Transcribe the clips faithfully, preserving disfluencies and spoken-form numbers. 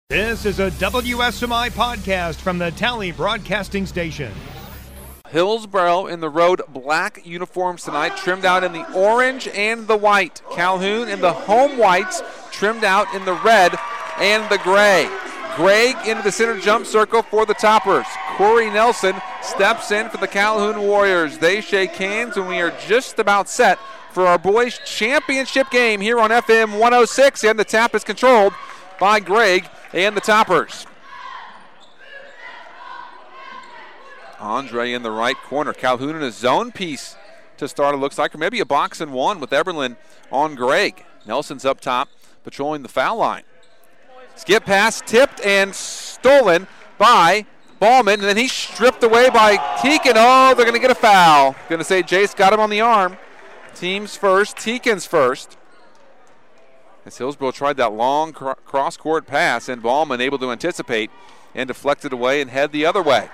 This is a W S M I podcast from the Tally Broadcasting Station. Hillsboro in the road black uniforms tonight, trimmed out in the orange and the white. Calhoun in the home whites, trimmed out in the red and the gray. Gregg into the center jump circle for the Toppers. Corey Nelson steps in for the Calhoun Warriors. They shake hands and we are just about set for our boys championship game here on F M one oh six, and the tap is controlled by Gregg and the Toppers. Andre in the right corner. Calhoun in a zone piece to start, it looks like, or maybe a box and one with Eberlin on Gregg. Nelson's up top, patrolling the foul line. Skip pass, tipped and stolen by Ballman, and then he's stripped away by Teakin. Oh, they're going to get a foul. Going to say Jace got him on the arm. Team's first, Teakin's first. As Hillsboro tried that long cr- cross-court pass, and Ballman able to anticipate and deflect it away and head the other way.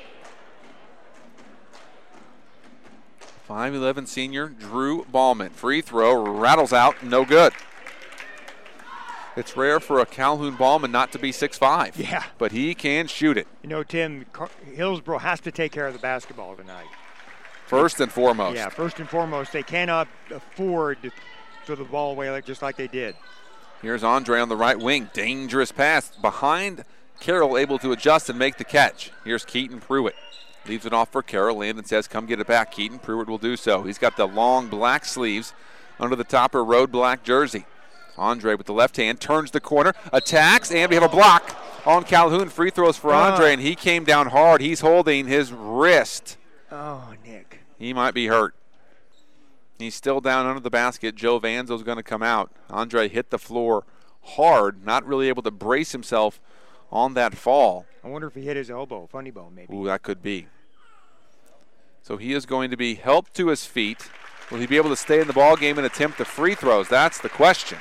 five eleven senior Drew Ballman. Free throw rattles out, no good. It's rare for a Calhoun Ballman not to be six five. Yeah. But he can shoot it. You know, Tim, Hillsboro has to take care of the basketball tonight. First and foremost. Yeah, first and foremost. They cannot afford to throw the ball away like, just like they did. Here's Andre on the right wing. Dangerous pass behind Carroll, able to adjust and make the catch. Here's Keaton Pruitt. Leaves it off for Carroll. Landon says, come get it back, Keaton. Pruitt will do so. He's got the long black sleeves under the Topper road black jersey. Andre with the left hand turns the corner, attacks, and we have a block on Calhoun. Free throws for Andre, uh. and he came down hard. He's holding his wrist. Oh, Nick. He might be hurt. He's still down under the basket. Joe Vanzo's going to come out. Andre hit the floor hard, not really able to brace himself on that fall. I wonder if he hit his elbow, funny bone maybe. Ooh, that could be. So he is going to be helped to his feet. Will he be able to stay in the ball game and attempt the free throws? That's the question.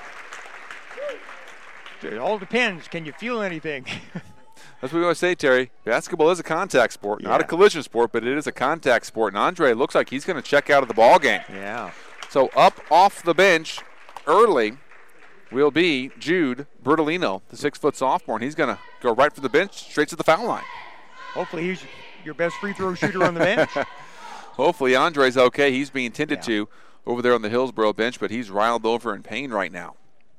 It all depends. Can you feel anything? That's what we always say, Terry. Basketball is a contact sport, yeah. not a collision sport, but it is a contact sport. And Andre looks like he's going to check out of the ball game. Yeah. So up off the bench early will be Jude Bertolino, the six-foot sophomore, and he's going to go right for the bench, straight to the foul line. Hopefully he's your best free throw shooter on the bench. Hopefully Andre's okay. He's being tended yeah. to over there on the Hillsboro bench, but he's riled over in pain right now.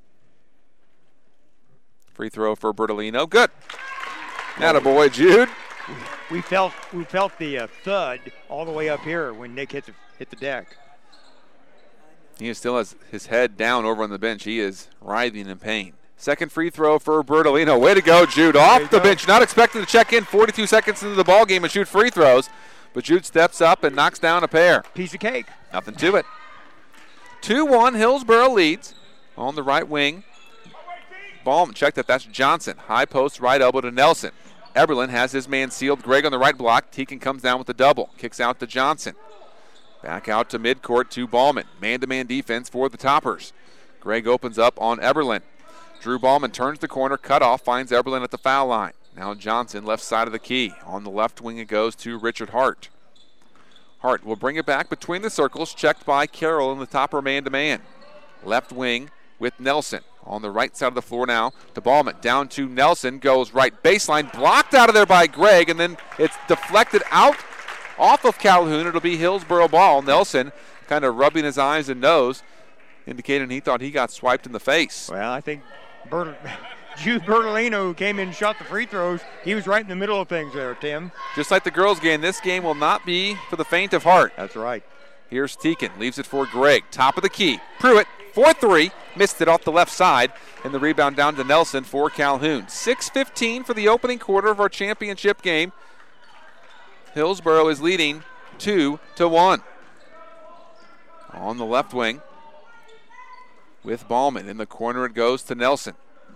Free throw for Bertolino. Good. Attaboy, Jude. We felt we felt the uh, thud all the way up here when Nick hit the, hit the deck. He still has his head down over on the bench. He is writhing in pain. Second free throw for Bertolino. Way to go, Jude. Off the go. bench. Not expecting to check in forty-two seconds into the ball game and shoot free throws. But Jude steps up and knocks down a pair. Piece of cake. Nothing to it. two one, Hillsboro leads on the right wing. Ballman, check that. That's Johnson. High post, right elbow to Nelson. Eberlin has his man sealed. Gregg on the right block. Teakin comes down with the double. Kicks out to Johnson. Back out to midcourt to Ballman. Man-to-man defense for the Toppers. Gregg opens up on Eberlin. Drew Ballman turns the corner, cut off, finds Eberlin at the foul line. Now Johnson, left side of the key. On the left wing it goes to Richard Hart. Hart will bring it back between the circles, checked by Carroll in the Topper man-to-man. Left wing with Nelson. On the right side of the floor now to Ballman. Down to Nelson. Goes right baseline. Blocked out of there by Gregg. And then it's deflected out off of Calhoun. It'll be Hillsboro ball. Nelson kind of rubbing his eyes and nose, indicating he thought he got swiped in the face. Well, I think Bert- Jude Bertolino, who came in and shot the free throws, he was right in the middle of things there, Tim. Just like the girls' game, this game will not be for the faint of heart. That's right. Here's Teakin. Leaves it for Gregg. Top of the key. Pruitt. four three, missed it off the left side, and the rebound down to Nelson for Calhoun. six fifteen for the opening quarter of our championship game. Hillsboro is leading two to one. On the left wing with Ballman. In the corner it goes to Nelson.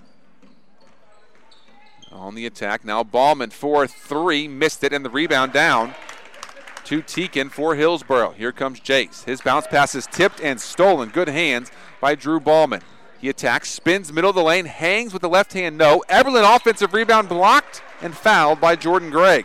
On the attack now Ballman, four three, missed it, and the rebound down to Teakin for Hillsboro. Here comes Jace. His bounce pass is tipped and stolen. Good hands by Drew Ballman. He attacks, spins middle of the lane, hangs with the left hand, no. Eberlin offensive rebound blocked and fouled by Jordan Gregg.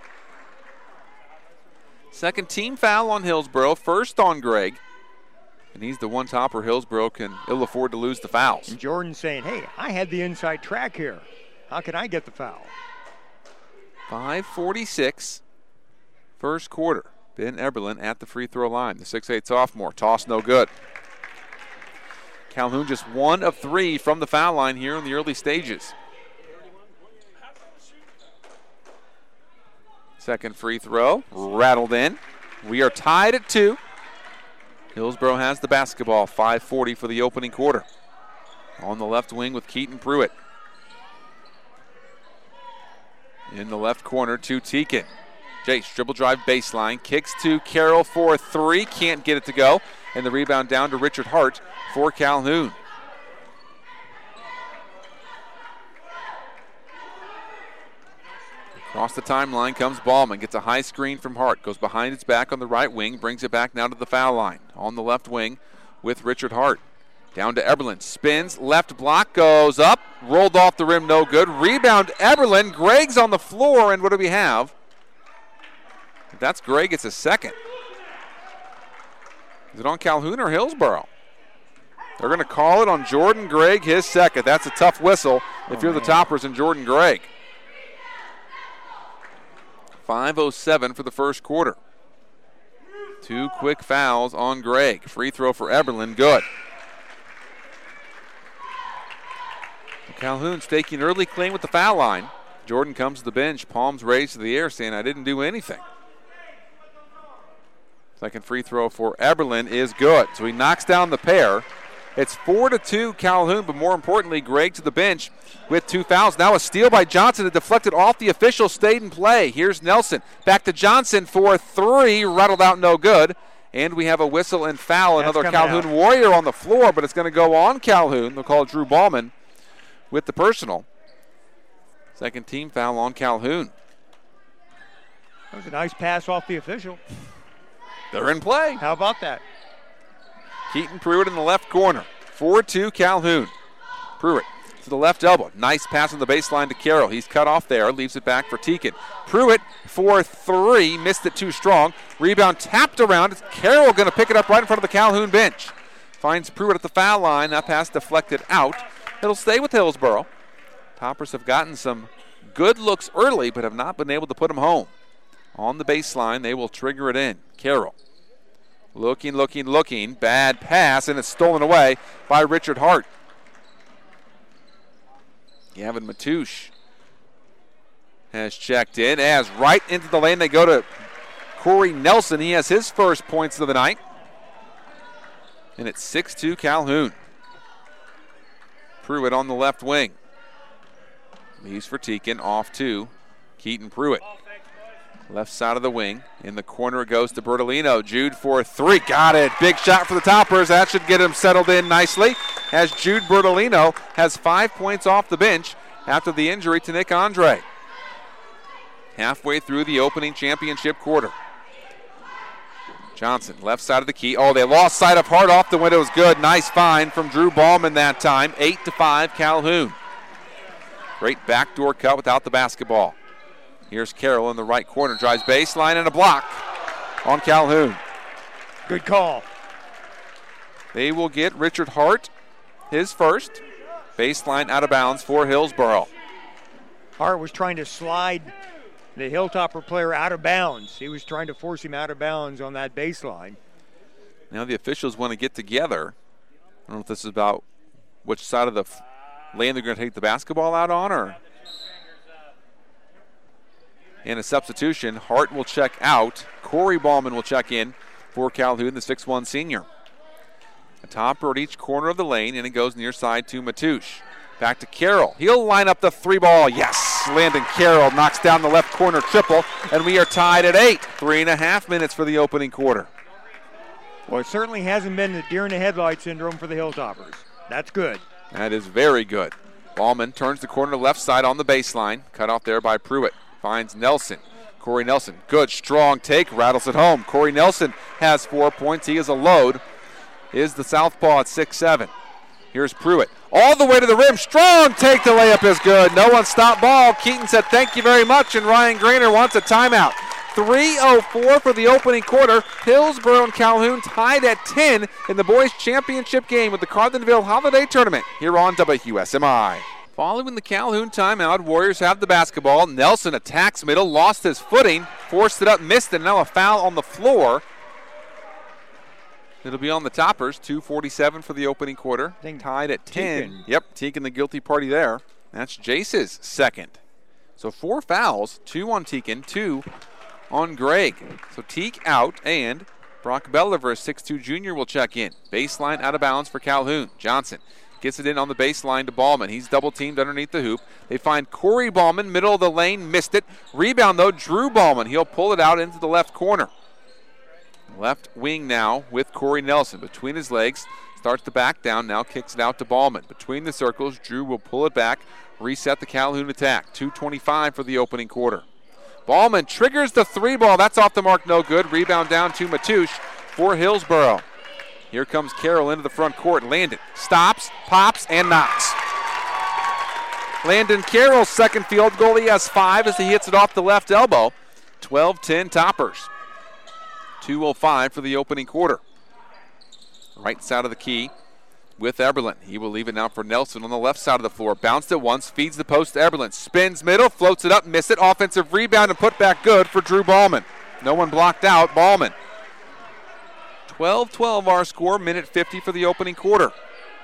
Second team foul on Hillsboro, first on Gregg. And he's the one topper Hillsboro can ill afford to lose the fouls. And Jordan's saying, hey, I had the inside track here. How can I get the foul? five forty-six, first quarter. Ben Eberlin at the free throw line. The six eight sophomore. Toss no good. Calhoun just one of three from the foul line here in the early stages. Second free throw, rattled in. We are tied at two. Hillsboro has the basketball, five forty for the opening quarter. On the left wing with Keaton Pruitt. In the left corner to Teakin. Jace, dribble drive baseline, kicks to Carroll for three, can't get it to go. And the rebound down to Richard Hart for Calhoun. Across the timeline comes Ballman, gets a high screen from Hart, goes behind its back on the right wing, brings it back now to the foul line. On the left wing with Richard Hart. Down to Eberlin, spins, left block, goes up, rolled off the rim, no good. Rebound, Eberlin, Gregg's on the floor, and what do we have? If that's Gregg, it's a second. Is it on Calhoun or Hillsboro? They're going to call it on Jordan Gregg, his second. That's a tough whistle if oh, you're man. the toppers and Jordan Gregg. five oh seven for the first quarter. Two quick fouls on Gregg. Free throw for Eberlin, good. Calhoun's taking early claim with the foul line. Jordan comes to the bench, palms raised to the air, saying, I didn't do anything. Second free throw for Eberlin is good. So he knocks down the pair. It's four to two Calhoun, but more importantly, Gregg to the bench with two fouls. Now a steal by Johnson. It deflected off the official, stayed in play. Here's Nelson. Back to Johnson for three. Rattled out, no good. And we have a whistle and foul. That's another Calhoun out. Warrior on the floor, but it's going to go on Calhoun. They'll call Drew Ballman with the personal. Second team foul on Calhoun. That was a nice pass off the official. They're in play. How about that? Keaton Pruitt in the left corner. four two Calhoun. Pruitt to the left elbow. Nice pass on the baseline to Carroll. He's cut off there. Leaves it back for Teakin. Pruitt for three. Missed it too strong. Rebound tapped around. It's Carroll going to pick it up right in front of the Calhoun bench. Finds Pruitt at the foul line. That pass deflected out. It'll stay with Hillsboro. Toppers have gotten some good looks early, but have not been able to put them home. On the baseline, they will trigger it in. Carroll. Looking, looking, looking. Bad pass, and it's stolen away by Richard Hart. Gavin Matouche has checked in. As right into the lane they go to Corey Nelson. He has his first points of the night. And it's six two Calhoun. Pruitt on the left wing. Leaves for Teakin, off to Keaton Pruitt. Left side of the wing. In the corner it goes to Bertolino. Jude for three. Got it. Big shot for the Toppers. That should get him settled in nicely, as Jude Bertolino has five points off the bench after the injury to Nick Andre. Halfway through the opening championship quarter. Johnson, left side of the key. Oh, they lost sight of Hart off the window. It was good. Nice find from Drew Ballman that time. eight to five Calhoun. Great backdoor cut without the basketball. Here's Carroll in the right corner. Drives baseline and a block on Calhoun. Good call. They will get Richard Hart his first. Baseline out of bounds for Hillsboro. Hart was trying to slide the Hilltopper player out of bounds. He was trying to force him out of bounds on that baseline. Now the officials want to get together. I don't know if this is about which side of the lane they're going to take the basketball out on, or... And a substitution. Hart will check out. Corey Ballman will check in for Calhoun, the six one senior. A topper at each corner of the lane, and it goes near side to Matouche. Back to Carroll. He'll line up the three ball. Yes! Landon Carroll knocks down the left corner triple, and we are tied at eight. Three and a half minutes for the opening quarter. Well, it certainly hasn't been the deer in the headlight syndrome for the Hilltoppers. That's good. That is very good. Ballman turns the corner left side on the baseline. Cut off there by Pruitt. Finds Nelson. Corey Nelson. Good, strong take. Rattles it home. Corey Nelson has four points. He is a load. Is the southpaw at six seven. Here's Pruitt. All the way to the rim. Strong take. The layup is good. No one stopped ball. Keaton said thank you very much, and Ryan Grainer wants a timeout. three oh four for the opening quarter. Hillsboro and Calhoun tied at ten in the boys championship game with the Carlinville Holiday Tournament here on W S M I. Following the Calhoun timeout, Warriors have the basketball. Nelson attacks middle, lost his footing, forced it up, missed it. Now a foul on the floor. It'll be on the Toppers. two forty-seven for the opening quarter. Tied at ten. Teakin. Yep, Teakin the guilty party there. That's Jace's second. So four fouls, two on Teakin, two on Gregg. So Teak out, and Brock Belliver, a six two junior, will check in. Baseline out of bounds for Calhoun. Johnson gets it in on the baseline to Ballman. He's double-teamed underneath the hoop. They find Corey Ballman, middle of the lane, missed it. Rebound, though, Drew Ballman. He'll pull it out into the left corner. Left wing now with Corey Nelson. Between his legs, starts to back down, now kicks it out to Ballman. Between the circles, Drew will pull it back, reset the Calhoun attack. two twenty-five for the opening quarter. Ballman triggers the three ball. That's off the mark, no good. Rebound down to Matoush for Hillsboro. Here comes Carroll into the front court. Landon stops, pops, and knocks. Landon Carroll's second field goal. He has five as he hits it off the left elbow. twelve ten Toppers. two oh five for the opening quarter. Right side of the key with Eberlin. He will leave it now for Nelson on the left side of the floor. Bounced it once, feeds the post to Eberlin. Spins middle, floats it up, missed it. Offensive rebound and put back good for Drew Ballman. No one blocked out Ballman. twelve twelve our score, minute fifty for the opening quarter.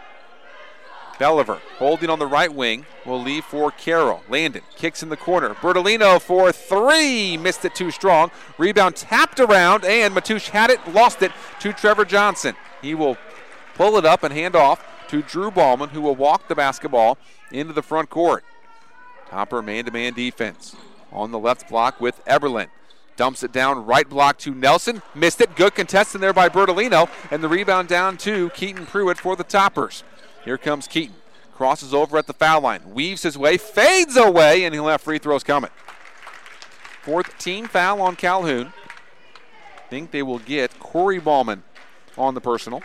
Belliver holding on the right wing will leave for Carroll. Landon kicks in the corner. Bertolino for three. Missed it too strong. Rebound tapped around, and Matoush had it, lost it to Trevor Johnson. He will pull it up and hand off to Drew Ballman, who will walk the basketball into the front court. Topper man-to-man defense on the left block with Eberlin. Dumps it down, right block to Nelson. Missed it. Good contestant there by Bertolino. And the rebound down to Keaton Pruitt for the Toppers. Here comes Keaton. Crosses over at the foul line. Weaves his way, fades away, and he'll have free throws coming. Fourth team foul on Calhoun. Think they will get Corey Ballman on the personal.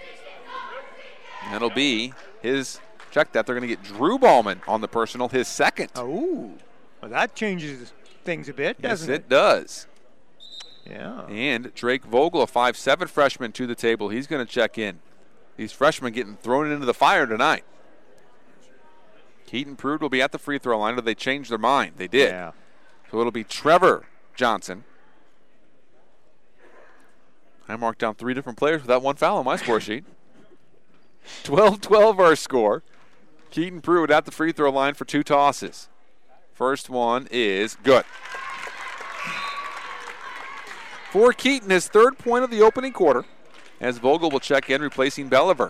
That'll be his, check that, they're going to get Drew Ballman on the personal, his second. Oh, well, that changes things a bit, doesn't yes, it? it does. Yeah. And Drake Vogel, a five seven freshman, to the table. He's going to check in. These freshmen getting thrown into the fire tonight. Keaton Pruitt will be at the free throw line, or they changed their mind. They did. Yeah. So it'll be Trevor Johnson. I marked down three different players with that one foul on my score sheet. twelve twelve our score. Keaton Pruitt at the free throw line for two tosses. First one is good. For Keaton, his third point of the opening quarter, as Vogel will check in, replacing Belliver.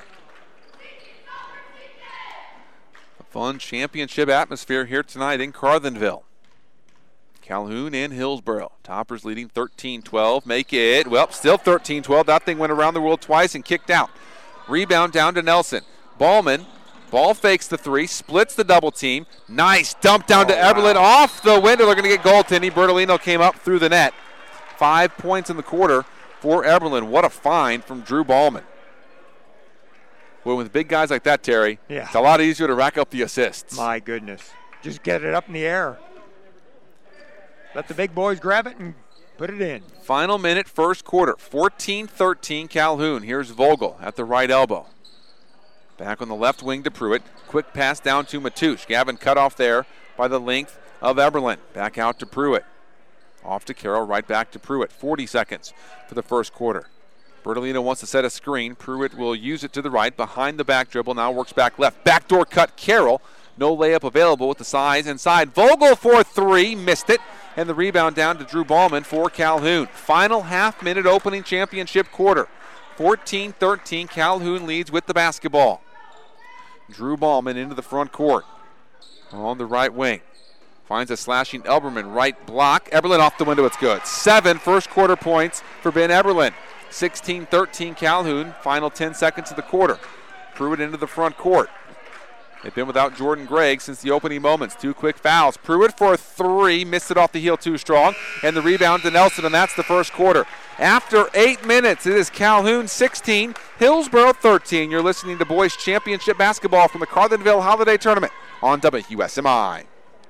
A fun championship atmosphere here tonight in Carlinville. Calhoun and Hillsboro. Toppers leading thirteen twelve. Make it, well, still thirteen twelve. That thing went around the world twice and kicked out. Rebound down to Nelson. Ballman, ball fakes the three, splits the double team. Nice dump down oh, to Eberlin. Wow. Off the window. They're going to get goaltending. Bertolino came up through the net. Five points in the quarter for Eberlin. What a find from Drew Ballman. Well, with big guys like that, Terry, yeah. It's a lot easier to rack up the assists. My goodness. Just get it up in the air. Let the big boys grab it and put it in. Final minute, first quarter. fourteen thirteen Calhoun. Here's Vogel at the right elbow. Back on the left wing to Pruitt. Quick pass down to Matoush. Gavin cut off there by the length of Eberlin. Back out to Pruitt. Off to Carroll, right back to Pruitt. forty seconds for the first quarter. Bertolino wants to set a screen. Pruitt will use it to the right, behind the back dribble. Now works back left. Backdoor cut, Carroll. No layup available with the size inside. Vogel for three, missed it. And the rebound down to Drew Ballman for Calhoun. Final half-minute opening championship quarter. fourteen thirteen, Calhoun leads with the basketball. Drew Ballman into the front court. On the right wing. Finds a slashing Elberman, right block. Eberlin off the window, it's good. Seven first quarter points for Ben Eberlin. sixteen thirteen Calhoun, final ten seconds of the quarter. Pruitt into the front court. They've been without Jordan Gregg since the opening moments. Two quick fouls. Pruitt for three, missed it off the heel too strong. And the rebound to Nelson, and that's the first quarter. After eight minutes, it is Calhoun sixteen, Hillsboro thirteen. You're listening to Boys Championship Basketball from the Carlinville Holiday Tournament on W S M I.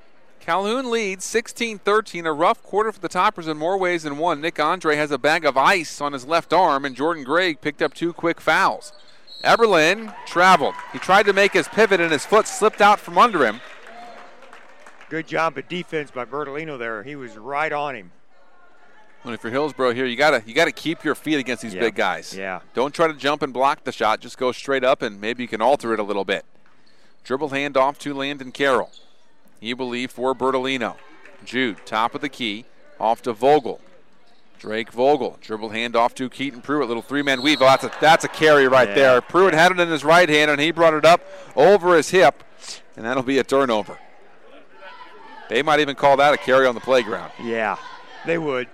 Calhoun leads sixteen thirteen, a rough quarter for the Toppers in more ways than one. Nick Andre has a bag of ice on his left arm, and Jordan Gregg picked up two quick fouls. Eberlin traveled. He tried to make his pivot, and his foot slipped out from under him. Good job of defense by Bertolino there. He was right on him. And if you're Hillsboro here, you gotta you gotta keep your feet against these yeah. big guys. Yeah. Don't try to jump and block the shot. Just go straight up, and maybe you can alter it a little bit. Dribble handoff to Landon Carroll. He will leave for Bertolino. Jude, top of the key, off to Vogel. Drake Vogel, dribble handoff to Keaton Pruitt. Little three-man weave. Oh, that's a that's a carry right yeah. there. Pruitt had it in his right hand, and he brought it up over his hip, and that'll be a turnover. They might even call that a carry on the playground. Yeah, they would.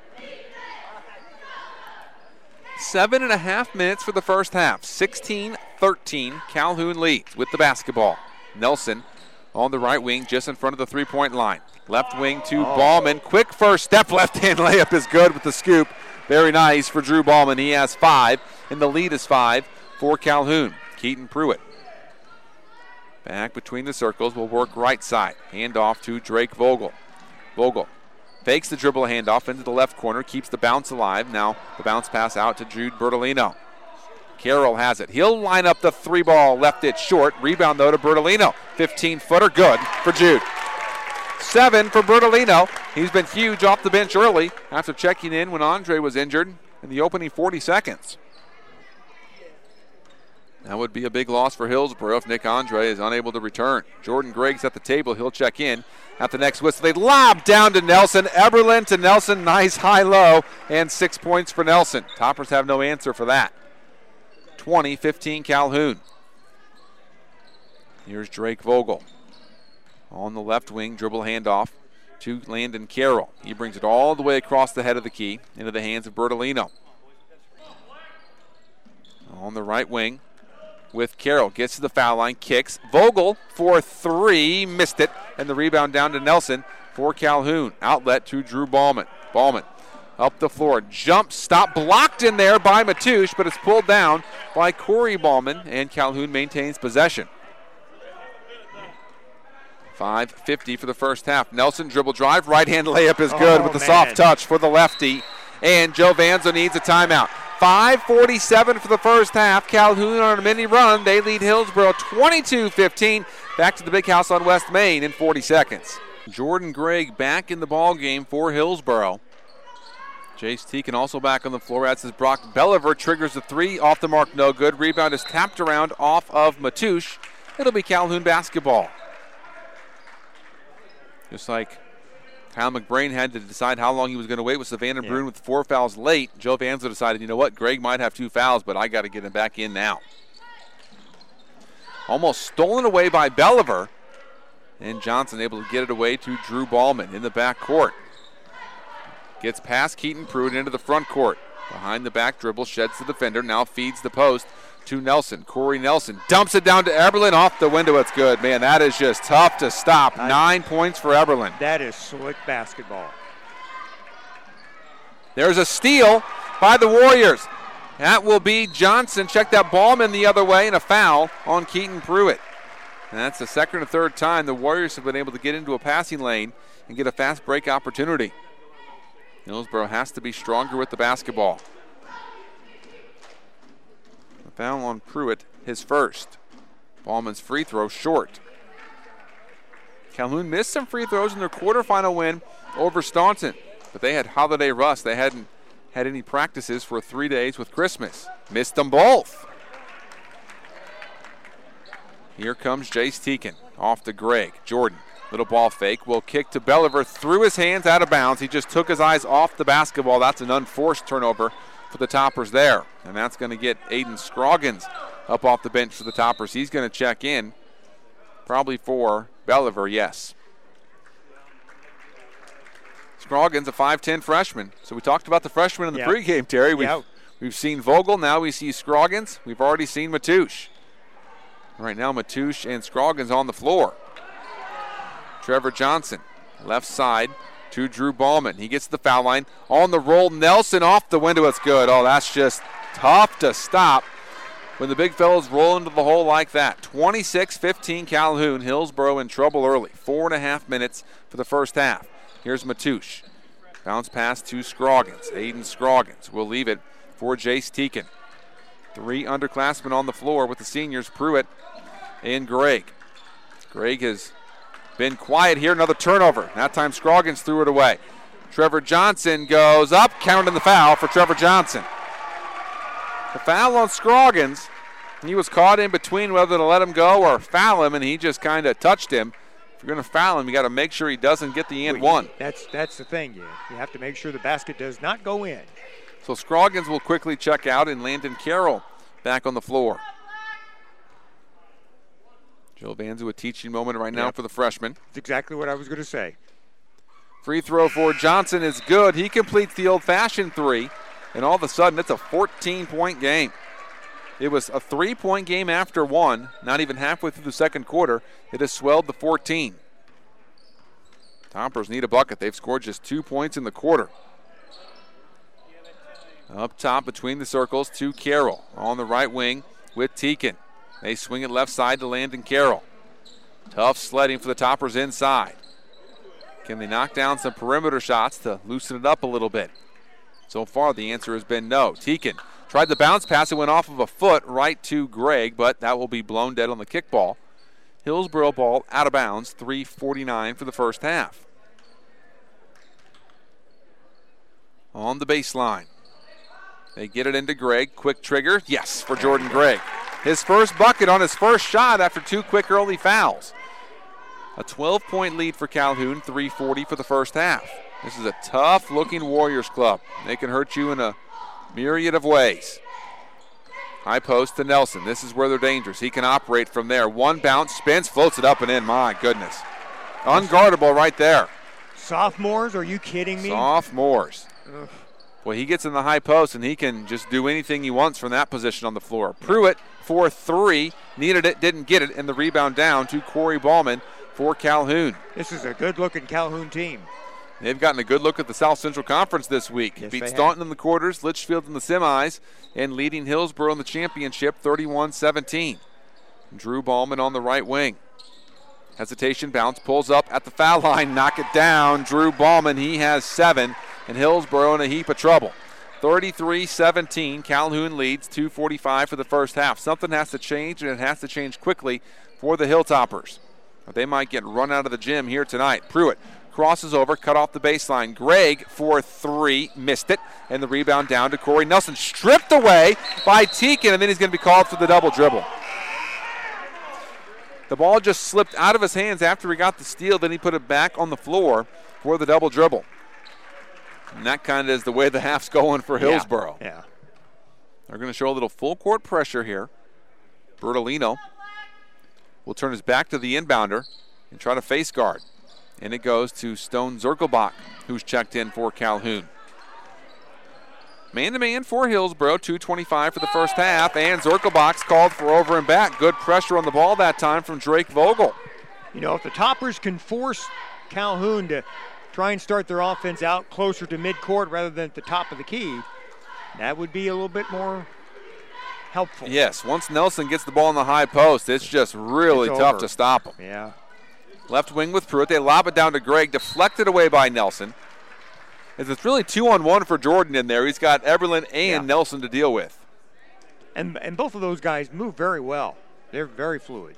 Seven and a half minutes for the first half. sixteen thirteen, Calhoun leads with the basketball. Nelson on the right wing, just in front of the three-point line. Left wing to oh. Ballman. Quick first step, left-hand layup is good with the scoop. Very nice for Drew Ballman. He has five, and the lead is five for Calhoun. Keaton Pruitt. Back between the circles, will work right side. Handoff to Drake Vogel. Vogel fakes the dribble handoff into the left corner, keeps the bounce alive. Now the bounce pass out to Jude Bertolino. Carroll has it. He'll line up the three ball, left it short. Rebound, though, to Bertolino. fifteen-footer, good for Jude. Seven for Bertolino. He's been huge off the bench early after checking in when Andre was injured in the opening forty seconds. That would be a big loss for Hillsboro if Nick Andre is unable to return. Jordan Gregg's at the table. He'll check in at the next whistle. They lob down to Nelson. Eberlin to Nelson. Nice high-low, and six points for Nelson. Toppers have no answer for that. twenty fifteen Calhoun. Here's Drake Vogel. On the left wing, dribble handoff to Landon Carroll. He brings it all the way across the head of the key into the hands of Bertolino. On the right wing with Carroll. Gets to the foul line, kicks. Vogel for three, missed it. And the rebound down to Nelson for Calhoun. Outlet to Drew Ballman. Ballman up the floor. Jump stop blocked in there by Matoush, but it's pulled down by Corey Ballman, and Calhoun maintains possession. five fifty for the first half. Nelson dribble drive. Right-hand layup is good oh, with the man. soft touch for the lefty. And Joe Vanzo needs a timeout. five forty-seven for the first half. Calhoun on a mini run. They lead Hillsboro twenty-two fifteen. Back to the big house on West Main in forty seconds. Jordan Gregg back in the ball game for Hillsboro. Jace Teakin also back on the floor. That's as Brock Belliver triggers the three. Off the mark, no good. Rebound is tapped around off of Matoush. It'll be Calhoun basketball. Just like Kyle McBrain had to decide how long he was going to wait with Savannah yeah. Bruin with four fouls late. Joe Vanzo decided, you know what, Gregg might have two fouls, but I got to get him back in now. Almost stolen away by Belliver. And Johnson able to get it away to Drew Ballman in the back court. Gets past Keaton Pruitt into the front court. Behind the back dribble, sheds the defender, now feeds the post to Nelson. Corey Nelson dumps it down to Eberlin off the window. It's good. Man, that is just tough to stop. I, Nine points for Eberlin. That is slick basketball. There's a steal by the Warriors. That will be Johnson. Check that. Ballman the other way, and a foul on Keaton Pruitt. And that's the second or third time the Warriors have been able to get into a passing lane and get a fast break opportunity. Hillsboro has to be stronger with the basketball. A foul on Pruitt, his first. Ballman's free throw short. Calhoun missed some free throws in their quarterfinal win over Staunton, but they had holiday rust. They hadn't had any practices for three days with Christmas. Missed them both. Here comes Jace Teakin off to Gregg. Jordan. Little ball fake, will kick to Belliver, through his hands out of bounds. He just took his eyes off the basketball. That's an unforced turnover for the Toppers there. And that's going to get Aiden Scroggins up off the bench for the Toppers. He's going to check in, probably for Belliver, yes. Scroggins, a five ten freshman. So we talked about the freshman in the yep. pregame, Terry. We've, yep. we've seen Vogel, now we see Scroggins. We've already seen Matoush. Right now, Matoush and Scroggins on the floor. Trevor Johnson, left side to Drew Ballman. He gets to the foul line. On the roll, Nelson off the window. It's good. Oh, that's just tough to stop. when the big fellas roll into the hole like that. twenty-six fifteen Calhoun. Hillsboro in trouble early. Four and a half minutes for the first half. Here's Matouche. Bounce pass to Scroggins. Aiden Scroggins will leave it for Jace Teakin. Three underclassmen on the floor with the seniors, Pruitt and Gregg. Gregg has been quiet here. Another turnover. That time Scroggins threw it away. Trevor Johnson goes up, counting the foul for Trevor Johnson. The foul on Scroggins. He was caught in between whether to let him go or foul him, and he just kind of touched him. If you're going to foul him, you got to make sure he doesn't get the and one. That's that's the thing. You, you have to make sure the basket does not go in. So Scroggins will quickly check out, and Landon Carroll back on the floor. Joe Vanzu, a teaching moment right now yep. for the freshman. That's exactly what I was going to say. Free throw for Johnson is good. He completes the old-fashioned three, and all of a sudden it's a fourteen-point game. It was a three-point game after one, not even halfway through the second quarter. It has swelled to fourteen. Toppers need a bucket. They've scored just two points in the quarter. Up top between the circles to Carroll on the right wing with Teakin. They swing it left side to Landon Carroll. Tough sledding for the Toppers inside. Can they knock down some perimeter shots to loosen it up a little bit? So far, the answer has been no. Teakin tried the bounce pass. It went off of a foot right to Gregg, but that will be blown dead on the kickball. Hillsboro ball out of bounds, three forty-nine for the first half. On the baseline. They get it into Gregg. Quick trigger. Yes, for Jordan Gregg. His first bucket on his first shot after two quick early fouls. A twelve-point lead for Calhoun, three forty for the first half. This is a tough-looking Warriors club. They can hurt you in a myriad of ways. High post to Nelson. This is where they're dangerous. He can operate from there. One bounce, spins, floats it up and in. My goodness. Unguardable right there. Sophomores? Are you kidding me? Sophomores. Ugh. Well, he gets in the high post, and he can just do anything he wants from that position on the floor. Pruitt for three. Needed it, didn't get it, and the rebound down to Corey Ballman for Calhoun. This is a good-looking Calhoun team. They've gotten a good look at the South Central Conference this week. Yes, Beat they Staunton have. in the quarters, Litchfield in the semis, and leading Hillsboro in the championship thirty-one seventeen. Drew Ballman on the right wing. Hesitation, bounce, pulls up at the foul line, knock it down. Drew Ballman, he has seven, and Hillsboro in a heap of trouble. thirty-three seventeen, Calhoun leads, two forty-five for the first half. Something has to change, and it has to change quickly for the Hilltoppers. But they might get run out of the gym here tonight. Pruitt crosses over, cut off the baseline. Gregg for three, missed it, and the rebound down to Corey Nelson. Stripped away by Teakin, and then he's going to be called for the double dribble. The ball just slipped out of his hands after he got the steal, then he put it back on the floor for the double dribble. And that kind of is the way the half's going for Hillsboro. Yeah. yeah. They're going to show a little full court pressure here. Bertolino will turn his back to the inbounder and try to face guard. And it goes to Stone Zirkelbach, who's checked in for Calhoun. Man-to-man for Hillsboro, two twenty-five for the first half, and Zirkelbach's called for over and back. Good pressure on the ball that time from Drake Vogel. You know, if the Toppers can force Calhoun to try and start their offense out closer to midcourt rather than at the top of the key, that would be a little bit more helpful. Yes, once Nelson gets the ball in the high post, it's just really It's tough over. to stop him. Yeah. Left wing with Pruitt. They lob it down to Gregg, deflected away by Nelson. It's really two on one for Jordan in there. He's got Eberlin and Yeah. Nelson to deal with. And and both of those guys move very well. They're very fluid.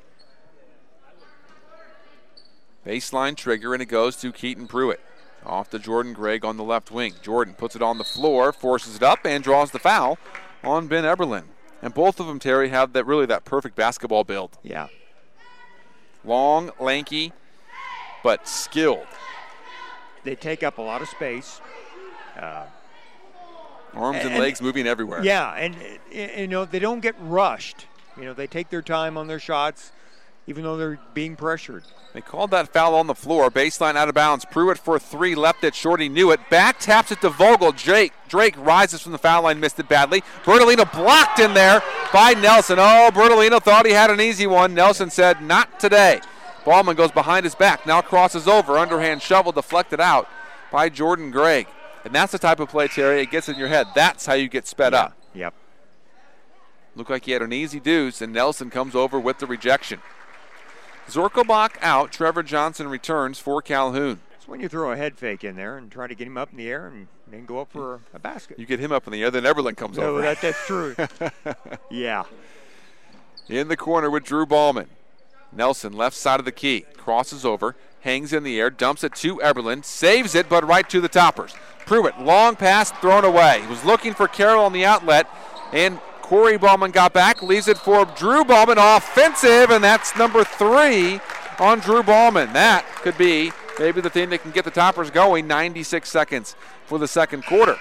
Baseline trigger, and it goes to Keaton Pruitt. Off to Jordan Gregg on the left wing. Jordan puts it on the floor, forces it up, and draws the foul on Ben Eberlin. And both of them, Terry, have that really that perfect basketball build. Yeah. Long, lanky, but skilled. They take up a lot of space. Uh, Arms and, and- legs moving everywhere. yeah, and uh, you know, they don't get rushed. You know, they take their time on their shots, even though they're being pressured. They called that foul on the floor. Baseline out of bounds. Pruitt for three, left it short. He knew it. Back taps it to Vogel. Drake, Drake rises from the foul line, missed it badly. Bertolino blocked in there by Nelson. Oh, Bertolino thought he had an easy one. Nelson said, not today. Ballman goes behind his back, now crosses over. Underhand shovel deflected out by Jordan Gregg. And that's the type of play, Terry, it gets in your head. That's how you get sped Yeah. up. Yep. Looked like he had an easy deuce, and Nelson comes over with the rejection. Zorkelbach out. Trevor Johnson returns for Calhoun. It's when you throw a head fake in there and try to get him up in the air and then go up for a basket. You get him up in the air, then Eberlin comes no, over. That, that's true. Yeah. In the corner with Drew Ballman. Nelson, left side of the key, crosses over, hangs in the air, dumps it to Eberlin, saves it, but right to the toppers. Pruitt, long pass thrown away. He was looking for Carroll on the outlet, and Corey Ballman got back, leaves it for Drew Ballman, offensive, and that's number three on Drew Ballman. That could be maybe the thing that can get the toppers going. ninety-six seconds for the second quarter.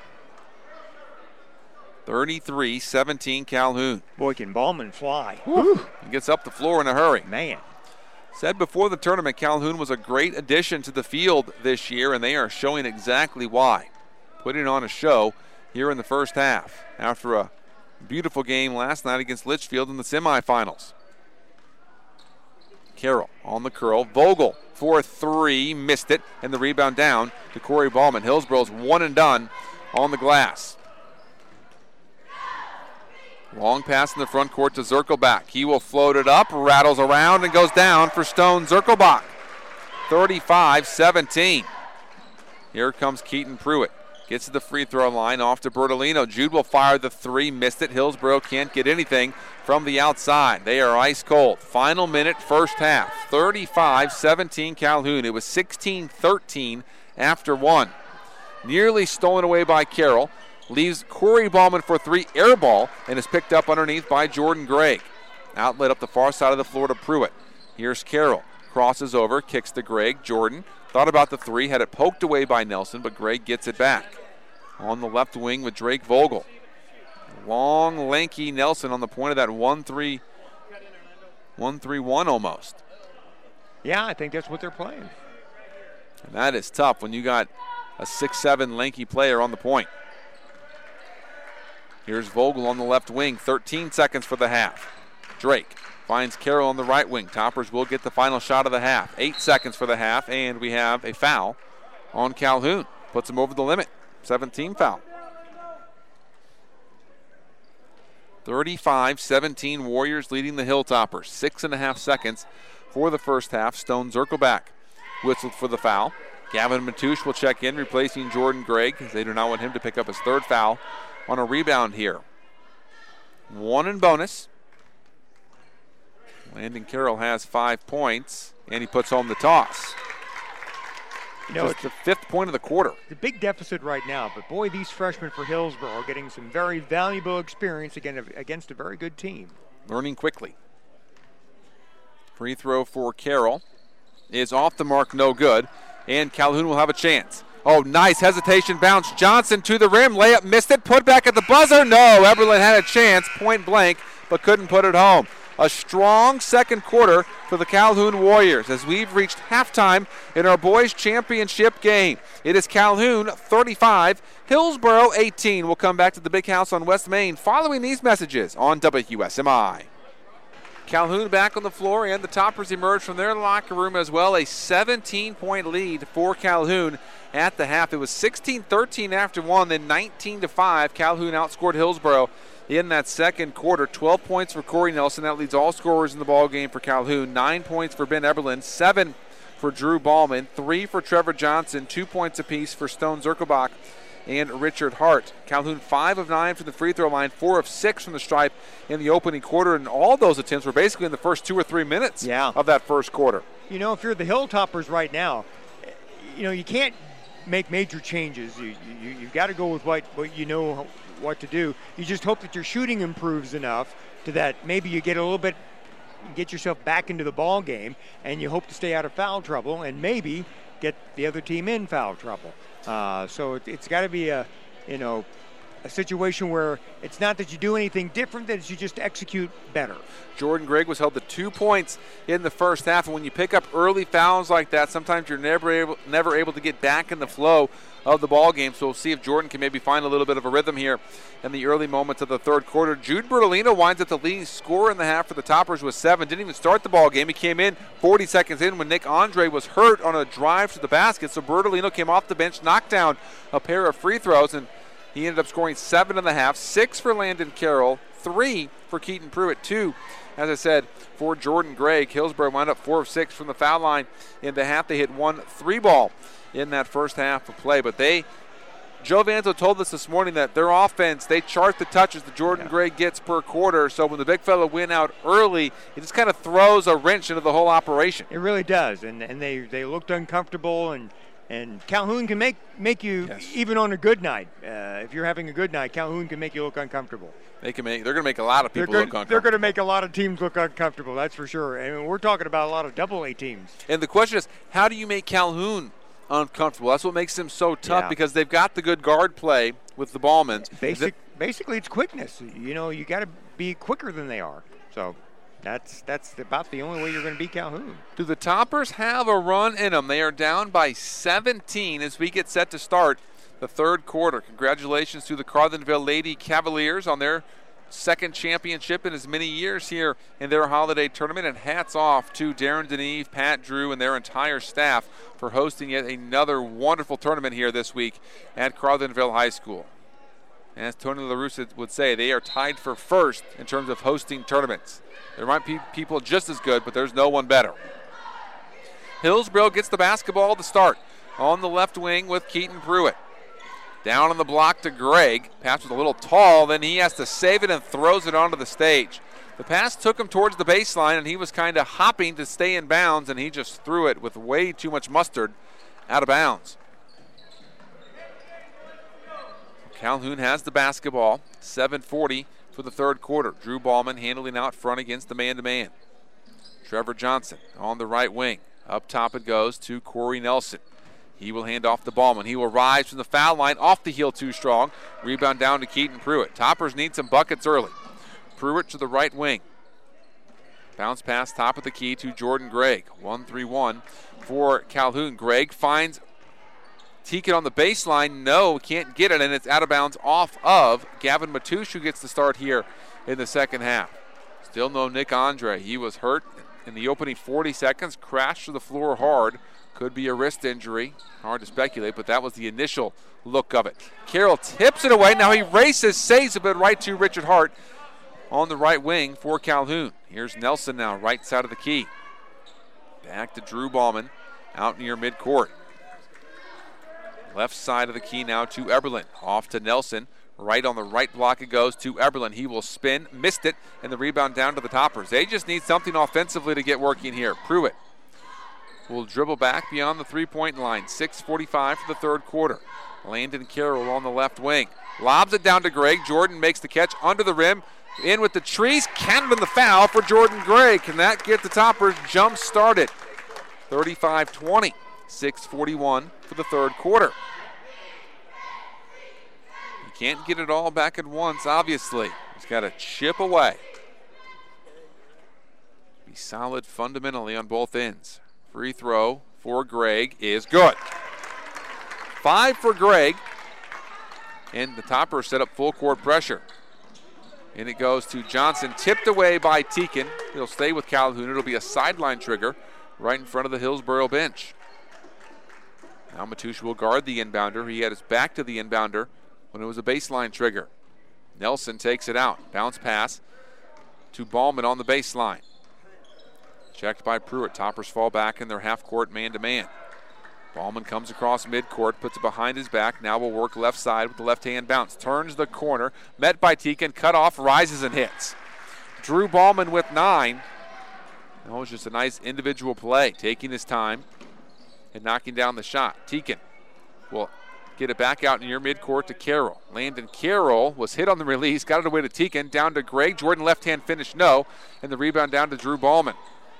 thirty-three seventeen Calhoun. Boy, can Ballman fly. He gets up the floor in a hurry. Man. Said before the tournament, Calhoun was a great addition to the field this year, and they are showing exactly why. Putting on a show here in the first half after a beautiful game last night against Litchfield in the semifinals. Carroll on the curl. Vogel for three, missed it, and the rebound down to Corey Ballman. Hillsboro's one and done on the glass. Long pass in the front court to Zirkelbach. He will float it up, rattles around, and goes down for Stone Zirkelbach. thirty-five seventeen. Here comes Keaton Pruitt. Gets to the free throw line, off to Bertolino. Jude will fire the three, missed it. Hillsboro can't get anything from the outside. They are ice cold. Final minute, first half. thirty-five seventeen Calhoun. It was sixteen thirteen after one. Nearly stolen away by Carroll. Leaves Corey Ballman for three, air ball, and is picked up underneath by Jordan Gregg. Outlet up the far side of the floor to Pruitt. Here's Carroll. Crosses over, kicks to Gregg. Jordan thought about the three, had it poked away by Nelson, but Gregg gets it back. On the left wing with Drake Vogel. Long, lanky Nelson on the point of that one three, one three one almost. Yeah, I think that's what they're playing. And that is tough when you got a six seven lanky player on the point. Here's Vogel on the left wing, thirteen seconds for the half. Drake finds Carroll on the right wing. Toppers will get the final shot of the half. Eight seconds for the half, and we have a foul on Calhoun. Puts him over the limit. seventeen foul. thirty-five seventeen Warriors leading the Hilltoppers. Six and a half seconds for the first half. Stone Zirkelbach whistled for the foul. Gavin Matouche will check in, replacing Jordan Gregg, as they do not want him to pick up his third foul on a rebound here. One in bonus. Landon Carroll has five points, and he puts home the toss. You know, Just it's the fifth point of the quarter. It's a big deficit right now, but boy, these freshmen for Hillsboro are getting some very valuable experience again against a very good team. Learning quickly. Free throw for Carroll is off the mark, no good, and Calhoun will have a chance. Oh, nice hesitation bounce. Johnson to the rim. Layup missed it. Put back at the buzzer. No, Eberlin had a chance, point blank, but couldn't put it home. A strong second quarter for the Calhoun Warriors as we've reached halftime in our boys championship game. It is Calhoun thirty-five, Hillsboro eighteen. We'll come back to the big house on West Main following these messages on W S M I. Calhoun back on the floor, and the Toppers emerge from their locker room as well. A seventeen-point lead for Calhoun at the half. It was sixteen thirteen after one, then nineteen to five. Calhoun outscored Hillsboro in that second quarter. twelve points for Corey Nelson. That leads all scorers in the ball game for Calhoun. Nine points for Ben Eberlin. Seven for Drew Ballman. Three for Trevor Johnson. Two points apiece for Stone Zirkelbach and Richard Hart. Calhoun five of nine from the free throw line, four of six from the stripe in the opening quarter, and all those attempts were basically in the first two or three minutes yeah. of that first quarter. You know, if you're the Hilltoppers right now, you know, you can't make major changes. You, you, you've got to go with what, what you know what to do. You just hope that your shooting improves enough to that maybe you get a little bit, get yourself back into the ball game, and you hope to stay out of foul trouble and maybe get the other team in foul trouble. Uh, so it, it's got to be a, you know, a situation where it's not that you do anything different, that you just execute better. Jordan Gregg was held to two points in the first half, and when you pick up early fouls like that, sometimes you're never able, never able to get back in the flow of the ball game. So we'll see if Jordan can maybe find a little bit of a rhythm here in the early moments of the third quarter. Jude Bertolino winds up the leading scorer in the half for the Toppers with seven. Didn't even start the ball game. He came in forty seconds in when Nick Andre was hurt on a drive to the basket. So Bertolino came off the bench, knocked down a pair of free throws, and he ended up scoring seven in the half. Six for Landon Carroll, three for Keaton Pruitt, two, as I said, for Jordan Gregg. Hillsborough wound up four of six from the foul line in the half. They hit one three ball in that first half of play, but they Joe Vanzo told us this morning that their offense, they chart the touches that Jordan yeah. Gregg gets per quarter, so when the big fella win out early, it just kind of throws a wrench into the whole operation. It really does, and and they, they looked uncomfortable, and and Calhoun can make, make you, yes. even on a good night, uh, if you're having a good night, Calhoun can make you look uncomfortable. They can make. They're going to make a lot of people they're look uncomfortable. They're going to make a lot of teams look uncomfortable, that's for sure, and we're talking about a lot of double A teams. And the question is, how do you make Calhoun uncomfortable? That's what makes them so tough, yeah. because they've got the good guard play with the Ballmans. Basic, basically, it's quickness. You know, you got to be quicker than they are. So that's that's about the only way you're going to beat Calhoun. Do the Toppers have a run in them? They are down by seventeen as we get set to start the third quarter. Congratulations to the Carlinville Lady Cavaliers on their second championship in as many years here in their holiday tournament, and hats off to Darren Deneve, Pat Drew, and their entire staff for hosting yet another wonderful tournament here this week at Carlinville High School. As Tony LaRussa would say, they are tied for first in terms of hosting tournaments. There might be people just as good, but there's no one better. Hillsborough gets the basketball to start on the left wing with Keaton Pruitt. Down on the block to Gregg. Pass was a little tall. Then he has to save it and throws it onto the stage. The pass took him towards the baseline, and he was kind of hopping to stay in bounds, and he just threw it with way too much mustard out of bounds. Calhoun has the basketball. seven forty for the third quarter. Drew Ballman handling out front against the man-to-man. Trevor Johnson on the right wing. Up top it goes to Corey Nelson. He will hand off to Ballman. He will rise from the foul line, off the heel too strong. Rebound down to Keaton Pruitt. Toppers need some buckets early. Pruitt to the right wing. Bounce pass top of the key to Jordan Gregg. one three one for Calhoun. Gregg finds Teakin on the baseline. No, can't get it, and it's out of bounds off of Gavin Matoush, who gets the start here in the second half. Still no Nick Andre. He was hurt in the opening forty seconds, crashed to the floor hard. Could be a wrist injury. Hard to speculate, but that was the initial look of it. Carroll tips it away. Now he races, saves a bit right to Richard Hart on the right wing for Calhoun. Here's Nelson now, right side of the key. Back to Drew Ballman out near midcourt. Left side of the key now to Eberlin. Off to Nelson. Right on the right block it goes to Eberlin. He will spin, missed it, and the rebound down to the Toppers. They just need something offensively to get working here. Pruitt will dribble back beyond the three-point line. six forty-five for the third quarter. Landon Carroll on the left wing. Lobs it down to Gregg. Jordan makes the catch under the rim. In with the trees. Cannon the foul for Jordan Gregg. Can that get the Toppers jump started? thirty-five twenty. six forty-one for the third quarter. You can't get it all back at once, obviously. He's got to chip away. Be solid fundamentally on both ends. Free throw for Gregg is good. Five for Gregg. And the Toppers set up full court pressure. And it goes to Johnson, tipped away by Teakin. He'll stay with Calhoun. It'll be a sideline trigger right in front of the Hillsborough bench. Now Matoush will guard the inbounder. He had his back to the inbounder when it was a baseline trigger. Nelson takes it out. Bounce pass to Ballman on the baseline. Checked by Pruitt. Toppers fall back in their half-court man-to-man. Ballman comes across midcourt, puts it behind his back. Now will work left side with the left-hand bounce. Turns the corner. Met by Teakin. Cut off, rises and hits. Drew Ballman with nine. That was just a nice individual play, taking his time and knocking down the shot. Teakin will get it back out near midcourt to Carroll. Landon Carroll was hit on the release, got it away to Teakin, down to Gregg. Jordan left-hand finish, no, and the rebound down to Drew Ballman.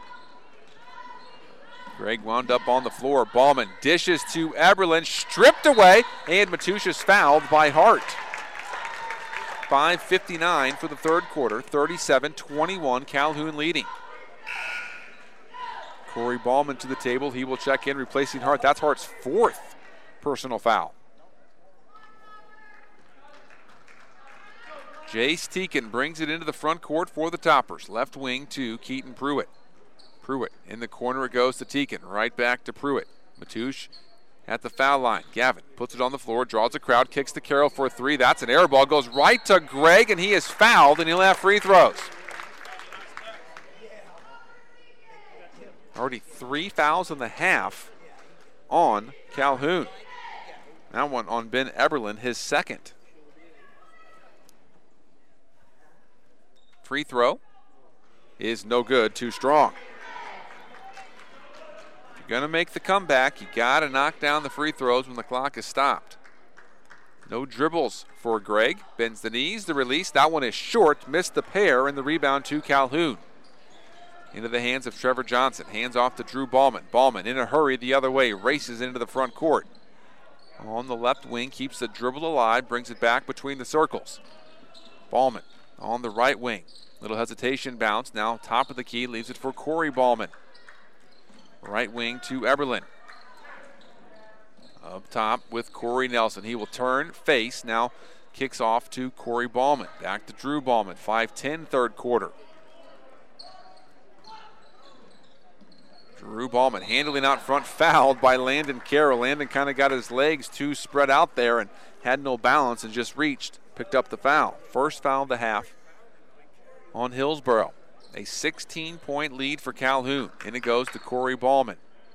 Gregg wound up on the floor. Ballman dishes to Eberlin, stripped away, and Matoush is fouled by Hart. five fifty-nine for the third quarter, thirty-seven twenty-one, Calhoun leading. Corey Ballman to the table. He will check in, replacing Hart. That's Hart's fourth personal foul. Jace Teakin brings it into the front court for the Toppers. Left wing to Keaton Pruitt. Pruitt in the corner, it goes to Teakin. Right back to Pruitt. Matoush at the foul line. Gavin puts it on the floor, draws a crowd, kicks to Carroll for a three. That's an air ball, goes right to Gregg, and he is fouled, and he'll have free throws. Already three fouls in the half on Calhoun. Now one on Ben Eberlin, his second. Free throw is no good, too strong. If you're going to make the comeback, you got to knock down the free throws when the clock is stopped. No dribbles for Gregg. Bends the knees, the release. That one is short. Missed the pair, and the rebound to Calhoun. Into the hands of Trevor Johnson. Hands off to Drew Ballman. Ballman in a hurry the other way. Races into the front court. On the left wing, keeps the dribble alive. Brings it back between the circles. Ballman on the right wing. Little hesitation bounce. Now top of the key. Leaves it for Corey Ballman. Right wing to Eberlin. Up top with Corey Nelson. He will turn, face. Now kicks off to Corey Ballman. Back to Drew Ballman. five ten third quarter. Drew Ballman handling out front, fouled by Landon Carroll. Landon kind of got his legs too spread out there and had no balance and just reached, picked up the foul. First foul of the half on Hillsboro. A sixteen-point lead for Calhoun. And it goes to Corey Ballman.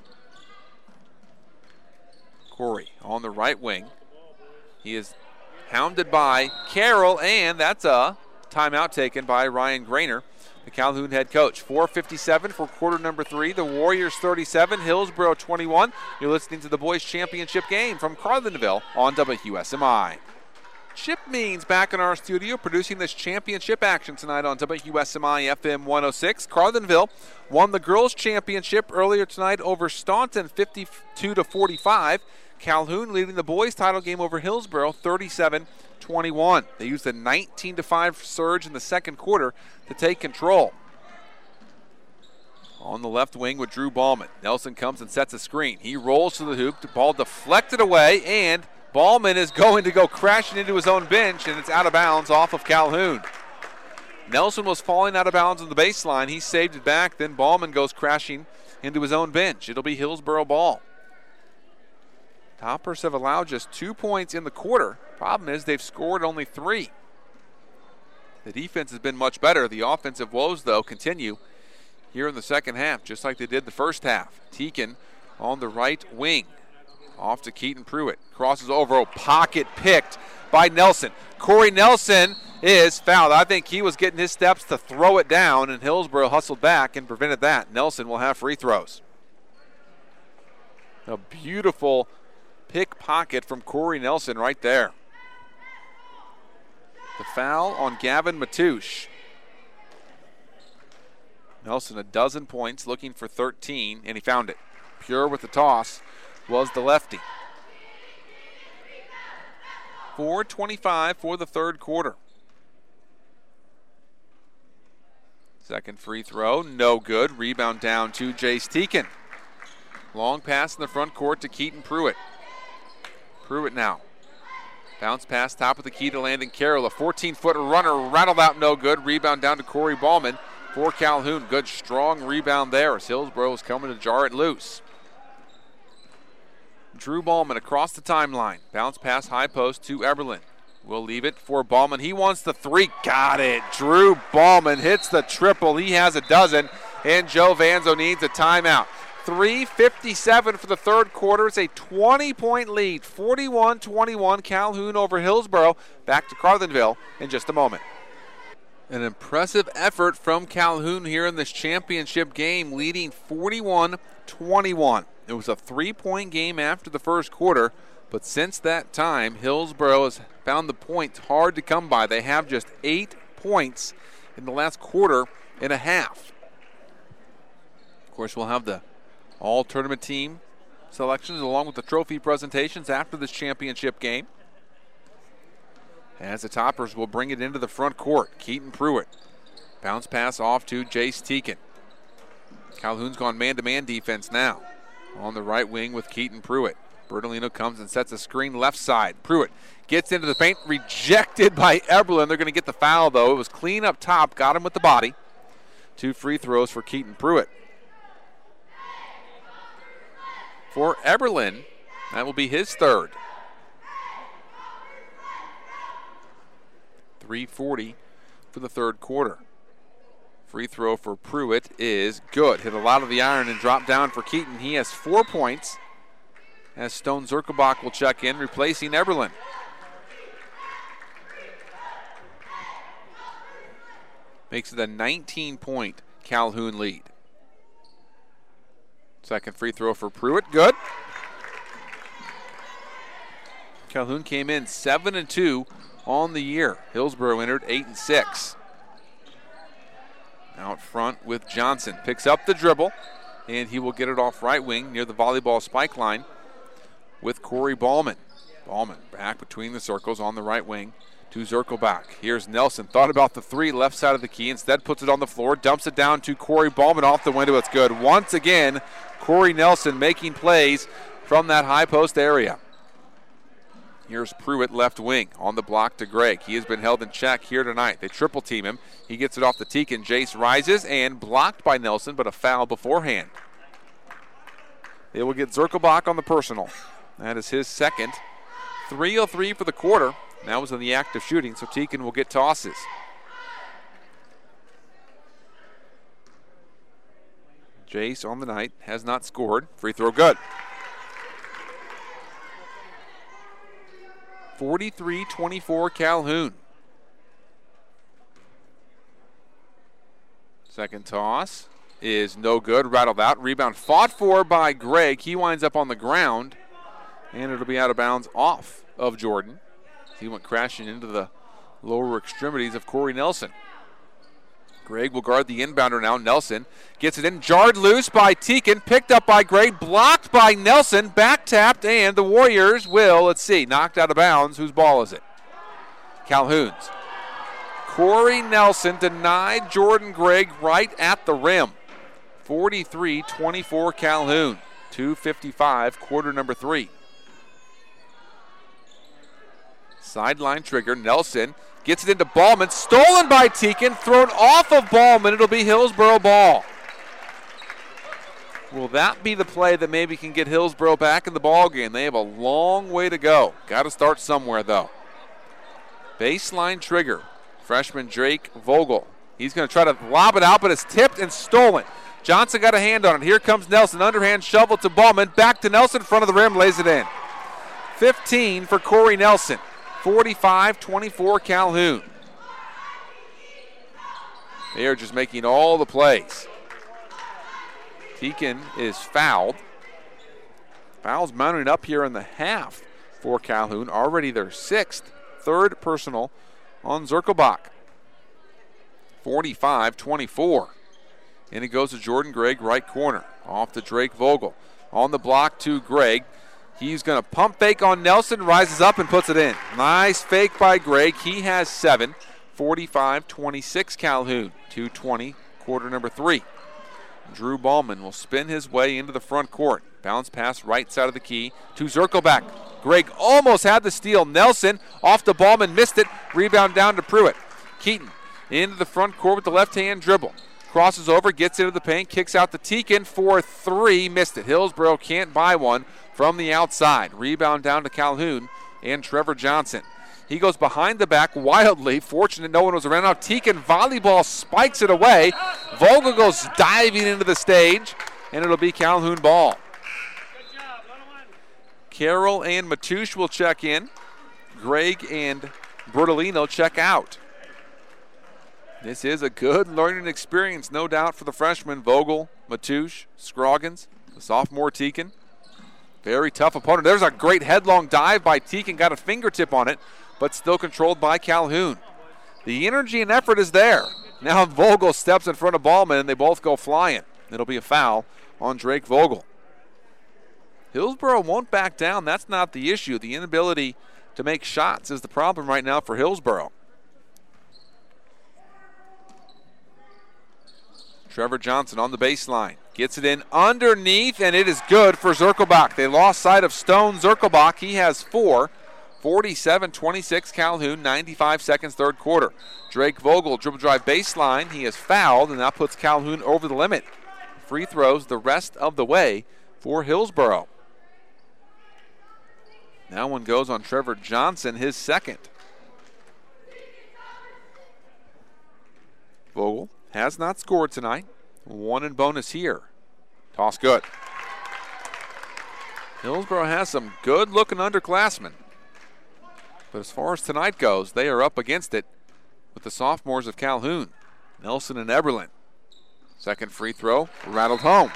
Corey on the right wing. He is hounded by Carroll, and that's a timeout taken by Ryan Grainer, the Calhoun head coach. four fifty-seven for quarter number three. The Warriors thirty-seven, Hillsboro twenty-one. You're listening to the boys championship game from Carlinville on W S M I. Chip Means back in our studio producing this championship action tonight on W S M I F M one oh six. Carlinville won the girls championship earlier tonight over Staunton fifty-two to forty-five. Calhoun leading the boys title game over Hillsboro thirty-seven twenty-one. They used a nineteen to five surge in the second quarter to take control. On the left wing with Drew Ballman. Nelson comes and sets a screen. He rolls to the hoop. The ball deflected away, and Ballman is going to go crashing into his own bench, and it's out of bounds off of Calhoun. Nelson was falling out of bounds on the baseline. He saved it back. Then Ballman goes crashing into his own bench. It'll be Hillsboro ball. Toppers have allowed just two points in the quarter. Problem is they've scored only three. The defense has been much better. The offensive woes, though, continue here in the second half, just like they did the first half. Teakin on the right wing. Off to Keaton Pruitt. Crosses over, a pocket picked by Nelson. Corey Nelson is fouled. I think he was getting his steps to throw it down, and Hillsboro hustled back and prevented that. Nelson will have free throws. A beautiful pickpocket from Corey Nelson right there. The foul on Gavin Matouche. Nelson a dozen points, looking for thirteen, and he found it. Pure with the toss was the lefty. four twenty-five for the third quarter. Second free throw, no good. Rebound down to Jace Teakin. Long pass in the front court to Keaton Pruitt. Pruitt now. Bounce pass, top of the key to Landon Carroll. A fourteen-foot runner rattled out, no good. Rebound down to Corey Ballman for Calhoun. Good, strong rebound there as Hillsboro is coming to jar it loose. Drew Ballman across the timeline. Bounce pass, high post to Eberlin. We'll leave it for Ballman. He wants the three. Got it. Drew Ballman hits the triple. He has a dozen, and Joe Vanzo needs a timeout. three fifty-seven for the third quarter. It's a twenty-point lead. forty-one twenty-one, Calhoun over Hillsboro. Back to Carlinville in just a moment. An impressive effort from Calhoun here in this championship game, leading forty-one twenty-one. It was a three-point game after the first quarter, but since that time, Hillsboro has found the points hard to come by. They have just eight points in the last quarter and a half. Of course, we'll have the all-tournament team selections along with the trophy presentations after this championship game. As the Toppers will bring it into the front court. Keaton Pruitt. Bounce pass off to Jace Teakin. Calhoun's gone man-to-man defense now. On the right wing with Keaton Pruitt. Bertolino comes and sets a screen left side. Pruitt gets into the paint, rejected by Eberlin. They're going to get the foul, though. It was clean up top, got him with the body. Two free throws for Keaton Pruitt. For Eberlin, That will be his third. three forty for the third quarter. Free throw for Pruitt is good. Hit a lot of the iron and dropped down for Keaton. He has four points as Stone Zirkelbach will check in, replacing Eberlin. Makes it a nineteen-point Calhoun lead. Second free throw for Pruitt, good. Calhoun came in seven and two on the year. Hillsboro entered eight and six. Out front with Johnson. Picks up the dribble, and he will get it off right wing near the volleyball spike line with Corey Ballman. Ballman back between the circles on the right wing to Zirkelbach. Here's Nelson. Thought about the three left side of the key. Instead puts it on the floor. Dumps it down to Corey Ballman off the window. It's good. Once again, Corey Nelson making plays from that high post area. Here's Pruitt left wing on the block to Gregg. He has been held in check here tonight. They triple team him. He gets it off the Teakin. Jace rises and blocked by Nelson, but a foul beforehand. They will get Zirkelbach on the personal. That is his second. three oh three for the quarter. Now was in the act of shooting, so Teakin will get tosses. Jace on the night has not scored. Free throw good. forty-three twenty-four Calhoun. Second toss is no good. Rattled out. Rebound fought for by Gregg. He winds up on the ground, and it'll be out of bounds off of Jordan. He went crashing into the lower extremities of Corey Nelson. Gregg will guard the inbounder now. Nelson gets it in. Jarred loose by Teakin. Picked up by Gregg. Blocked by Nelson. Back tapped, and the Warriors will, let's see, knocked out of bounds. Whose ball is it? Calhoun's. Corey Nelson denied Jordan Gregg right at the rim. forty-three twenty-four Calhoun. two fifty-five, quarter number three. Sideline trigger. Nelson gets it into Ballman. Stolen by Teakin. Thrown off of Ballman. It'll be Hillsboro ball. Will that be the play that maybe can get Hillsboro back in the ball game? They have a long way to go. Got to start somewhere, though. Baseline trigger. Freshman Drake Vogel. He's going to try to lob it out, but it's tipped and stolen. Johnson got a hand on it. Here comes Nelson. Underhand shovel to Ballman. Back to Nelson. Front of the rim. Lays it in. fifteen for Corey Nelson. forty-five twenty-four Calhoun. They are just making all the plays. Teakin is fouled. Fouls mounting up here in the half for Calhoun. Already their sixth, third personal on Zirkelbach. forty-five twenty-four. And it goes to Jordan Gregg, right corner. Off to Drake Vogel. On the block to Gregg. He's going to pump fake on Nelson, rises up and puts it in. Nice fake by Gregg. He has seven. forty-five twenty-six Calhoun. two twenty, quarter number three. Drew Ballman will spin his way into the front court. Bounce pass right side of the key to Zirkelbach. Gregg almost had the steal. Nelson off to Ballman, missed it. Rebound down to Pruitt. Keaton into the front court with the left-hand dribble. Crosses over, gets into the paint, kicks out to Teakin for three. Missed it. Hillsboro can't buy one from the outside. Rebound down to Calhoun and Trevor Johnson. He goes behind the back wildly. Fortunate no one was around. Now Teakin volleyball spikes it away. Vogel goes diving into the stage, and it'll be Calhoun ball. Carroll and Matoush will check in. Gregg and Bertolino check out. This is a good learning experience, no doubt, for the freshmen. Vogel, Matoush, Scroggins, the sophomore Teakin. Very tough opponent. There's a great headlong dive by Teakin. Got a fingertip on it, but still controlled by Calhoun. The energy and effort is there. Now Vogel steps in front of Ballman, and they both go flying. It'll be a foul on Drake Vogel. Hillsboro won't back down. That's not the issue. The inability to make shots is the problem right now for Hillsboro. Trevor Johnson on the baseline. Gets it in underneath, and it is good for Zirkelbach. They lost sight of Stone Zirkelbach. He has four. forty-seven twenty-six Calhoun, ninety-five seconds, third quarter. Drake Vogel, dribble drive baseline. He is fouled, and that puts Calhoun over the limit. Free throws the rest of the way for Hillsboro. That one goes on Trevor Johnson, his second. Vogel has not scored tonight. One in bonus here. Toss good. Hillsboro has some good-looking underclassmen. But as far as tonight goes, they are up against it with the sophomores of Calhoun, Nelson and Eberlin. Second free throw, rattled home.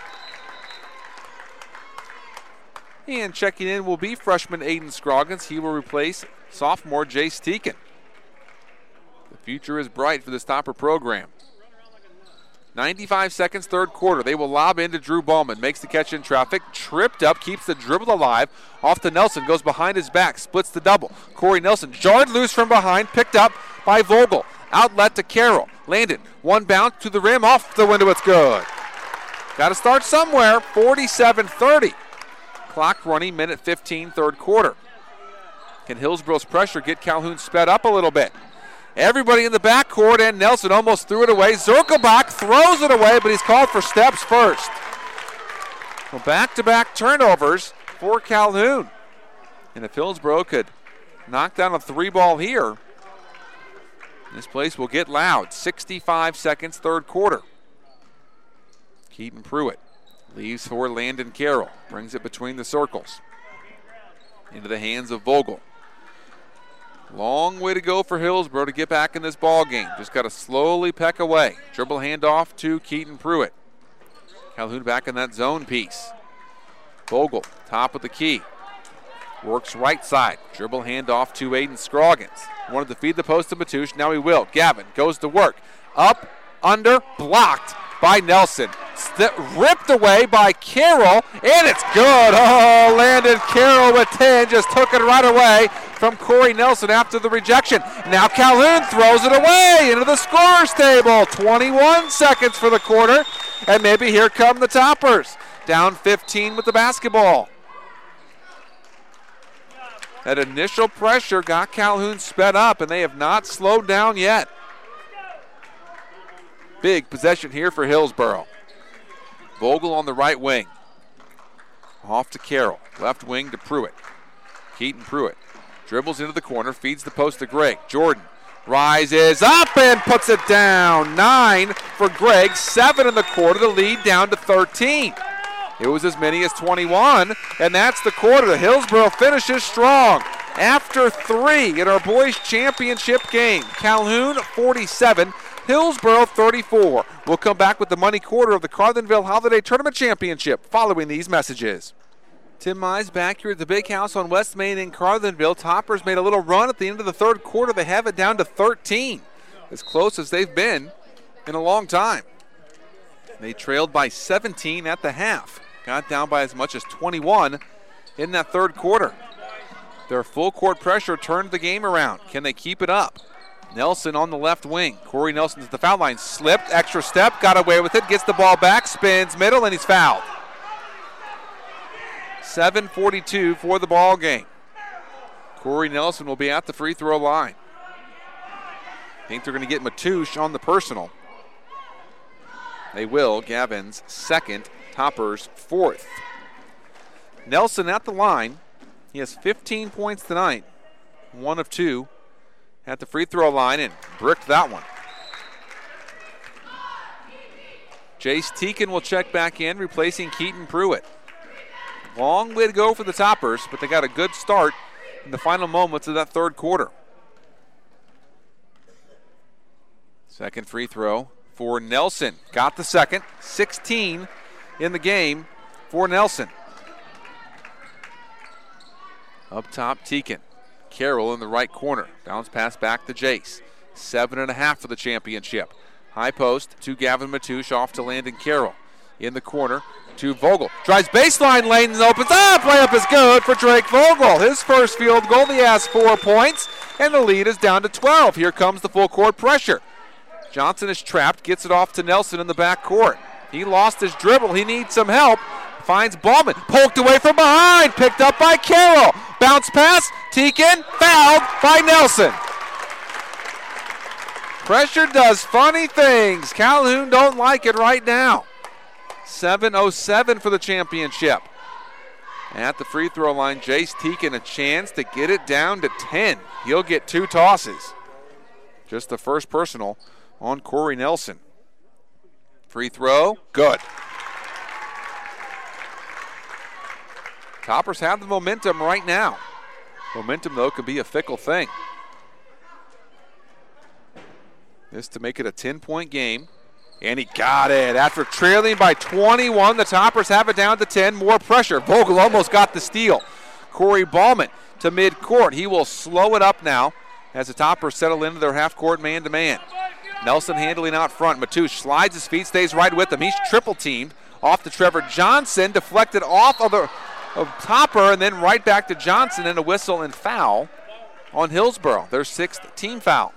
And checking in will be freshman Aiden Scroggins. He will replace sophomore Jace Teakin. The future is bright for this Topper program. ninety-five seconds, third quarter. They will lob into Drew Ballman. Makes the catch in traffic. Tripped up, keeps the dribble alive. Off to Nelson, goes behind his back, splits the double. Corey Nelson jarred loose from behind, picked up by Vogel. Outlet to Carroll. Landon, one bounce to the rim, off the window, it's good. Got to start somewhere, forty-seven thirty. Clock running, minute fifteen, third quarter. Can Hillsboro's pressure get Calhoun sped up a little bit? Everybody in the backcourt, and Nelson almost threw it away. Zirkelbach throws it away, but he's called for steps first. Well, back-to-back turnovers for Calhoun. And if Hillsboro could knock down a three ball here, this place will get loud. sixty-five seconds, third quarter. Keaton Pruitt leaves for Landon Carroll. Brings it between the circles. Into the hands of Vogel. Long way to go for Hillsboro to get back in this ball game. Just got to slowly peck away. Dribble handoff to Keaton Pruitt. Calhoun back in that zone piece. Vogel, top of the key. Works right side. Dribble handoff to Aiden Scroggins. Wanted to feed the post to Matoush. Now he will. Gavin goes to work. Up, under, blocked by Nelson. St- ripped away by Carroll, and it's good. Oh, Landon Carroll with ten. Just took it right away from Corey Nelson after the rejection. Now Calhoun throws it away into the scorer's table. twenty-one seconds for the quarter, and maybe here come the Toppers. Down fifteen with the basketball. That initial pressure got Calhoun sped up, and they have not slowed down yet. Big possession here for Hillsboro. Vogel on the right wing. Off to Carroll. Left wing to Pruitt. Keaton Pruitt dribbles into the corner, feeds the post to Greg. Jordan rises up and puts it down. Nine for Greg, seven in the quarter, the lead down to thirteen. It was as many as twenty-one, and that's the quarter. The Hillsboro finishes strong. After three in our boys' championship game, Calhoun forty-seven, Hillsboro thirty-four. We'll come back with the money quarter of the Carlinville Holiday Tournament Championship following these messages. Tim Mize back here at the Big House on West Main in Carlinville. Toppers made a little run at the end of the third quarter. They have it down to thirteen, as close as they've been in a long time. They trailed by seventeen at the half. Got down by as much as twenty-one in that third quarter. Their full court pressure turned the game around. Can they keep it up? Nelson on the left wing. Corey Nelson at the foul line. Slipped, extra step, got away with it, gets the ball back, spins middle, and he's fouled. seven forty-two for the ball game. Corey Nelson will be at the free throw line. I think they're going to get Matoush on the personal. They will. Gavin's second, Toppers fourth. Nelson at the line. He has fifteen points tonight. One of two at the free throw line and bricked that one. Jace Teakin will check back in, replacing Keaton Pruitt. Long way to go for the Toppers, but they got a good start in the final moments of that third quarter. Second free throw for Nelson. Got the second. sixteen in the game for Nelson. Up top, Teakin. Carroll in the right corner. Bounce pass back to Jace. Seven and a half for the championship. High post to Gavin Matoush, off to Landon Carroll. In the corner to Vogel. Drives baseline lane and opens up. Layup is good for Drake Vogel. His first field goal. He has four points, and the lead is down to twelve. Here comes the full court pressure. Johnson is trapped, gets it off to Nelson in the back court. He lost his dribble. He needs some help. Finds Ballman. Poked away from behind. Picked up by Carroll. Bounce pass. Teakin. Fouled by Nelson. Pressure does funny things. Calhoun don't like it right now. seven oh seven for the championship. at the free throw line. Jace Teakin a chance to get it down to ten. He'll get two tosses. Just the first personal on Corey Nelson. Free throw, good. Toppers have the momentum right now. Momentum, though, could be a fickle thing. This to make it a ten-point game. And he got it. After trailing by twenty-one, the Toppers have it down to ten. More pressure. Vogel almost got the steal. Corey Ballman to midcourt. He will slow it up now as the Toppers settle into their half-court man-to-man. Nelson handling out front. Matoush slides his feet, stays right with him. He's triple-teamed off to Trevor Johnson. Deflected off of the of Topper, and then right back to Johnson, and a whistle and foul on Hillsboro. Their sixth team foul.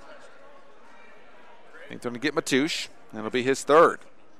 I think they're going to get Matoush. That'll be his third.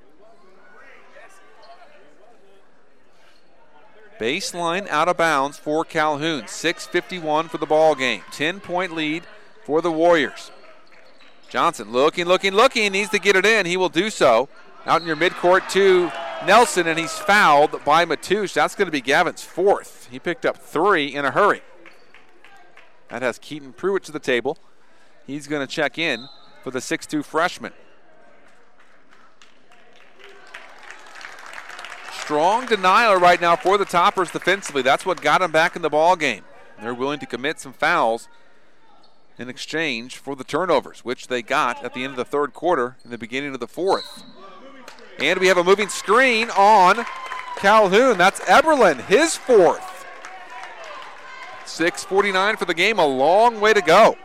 Baseline out of bounds for Calhoun. six fifty-one for the ball game. ten-point lead for the Warriors. Johnson looking, looking, looking. Needs to get it in. He will do so. Out in your midcourt to Nelson, and he's fouled by Matoush. That's going to be Gavin's fourth. He picked up three in a hurry. That has Keaton Pruitt to the table. He's going to check in for the six two freshman. Strong denial right now for the Toppers defensively. That's what got them back in the ball game. They're willing to commit some fouls in exchange for the turnovers, which they got at the end of the third quarter and the beginning of the fourth. And we have a moving screen on Calhoun. That's Eberlin, his fourth. six forty-nine for the game, a long way to go.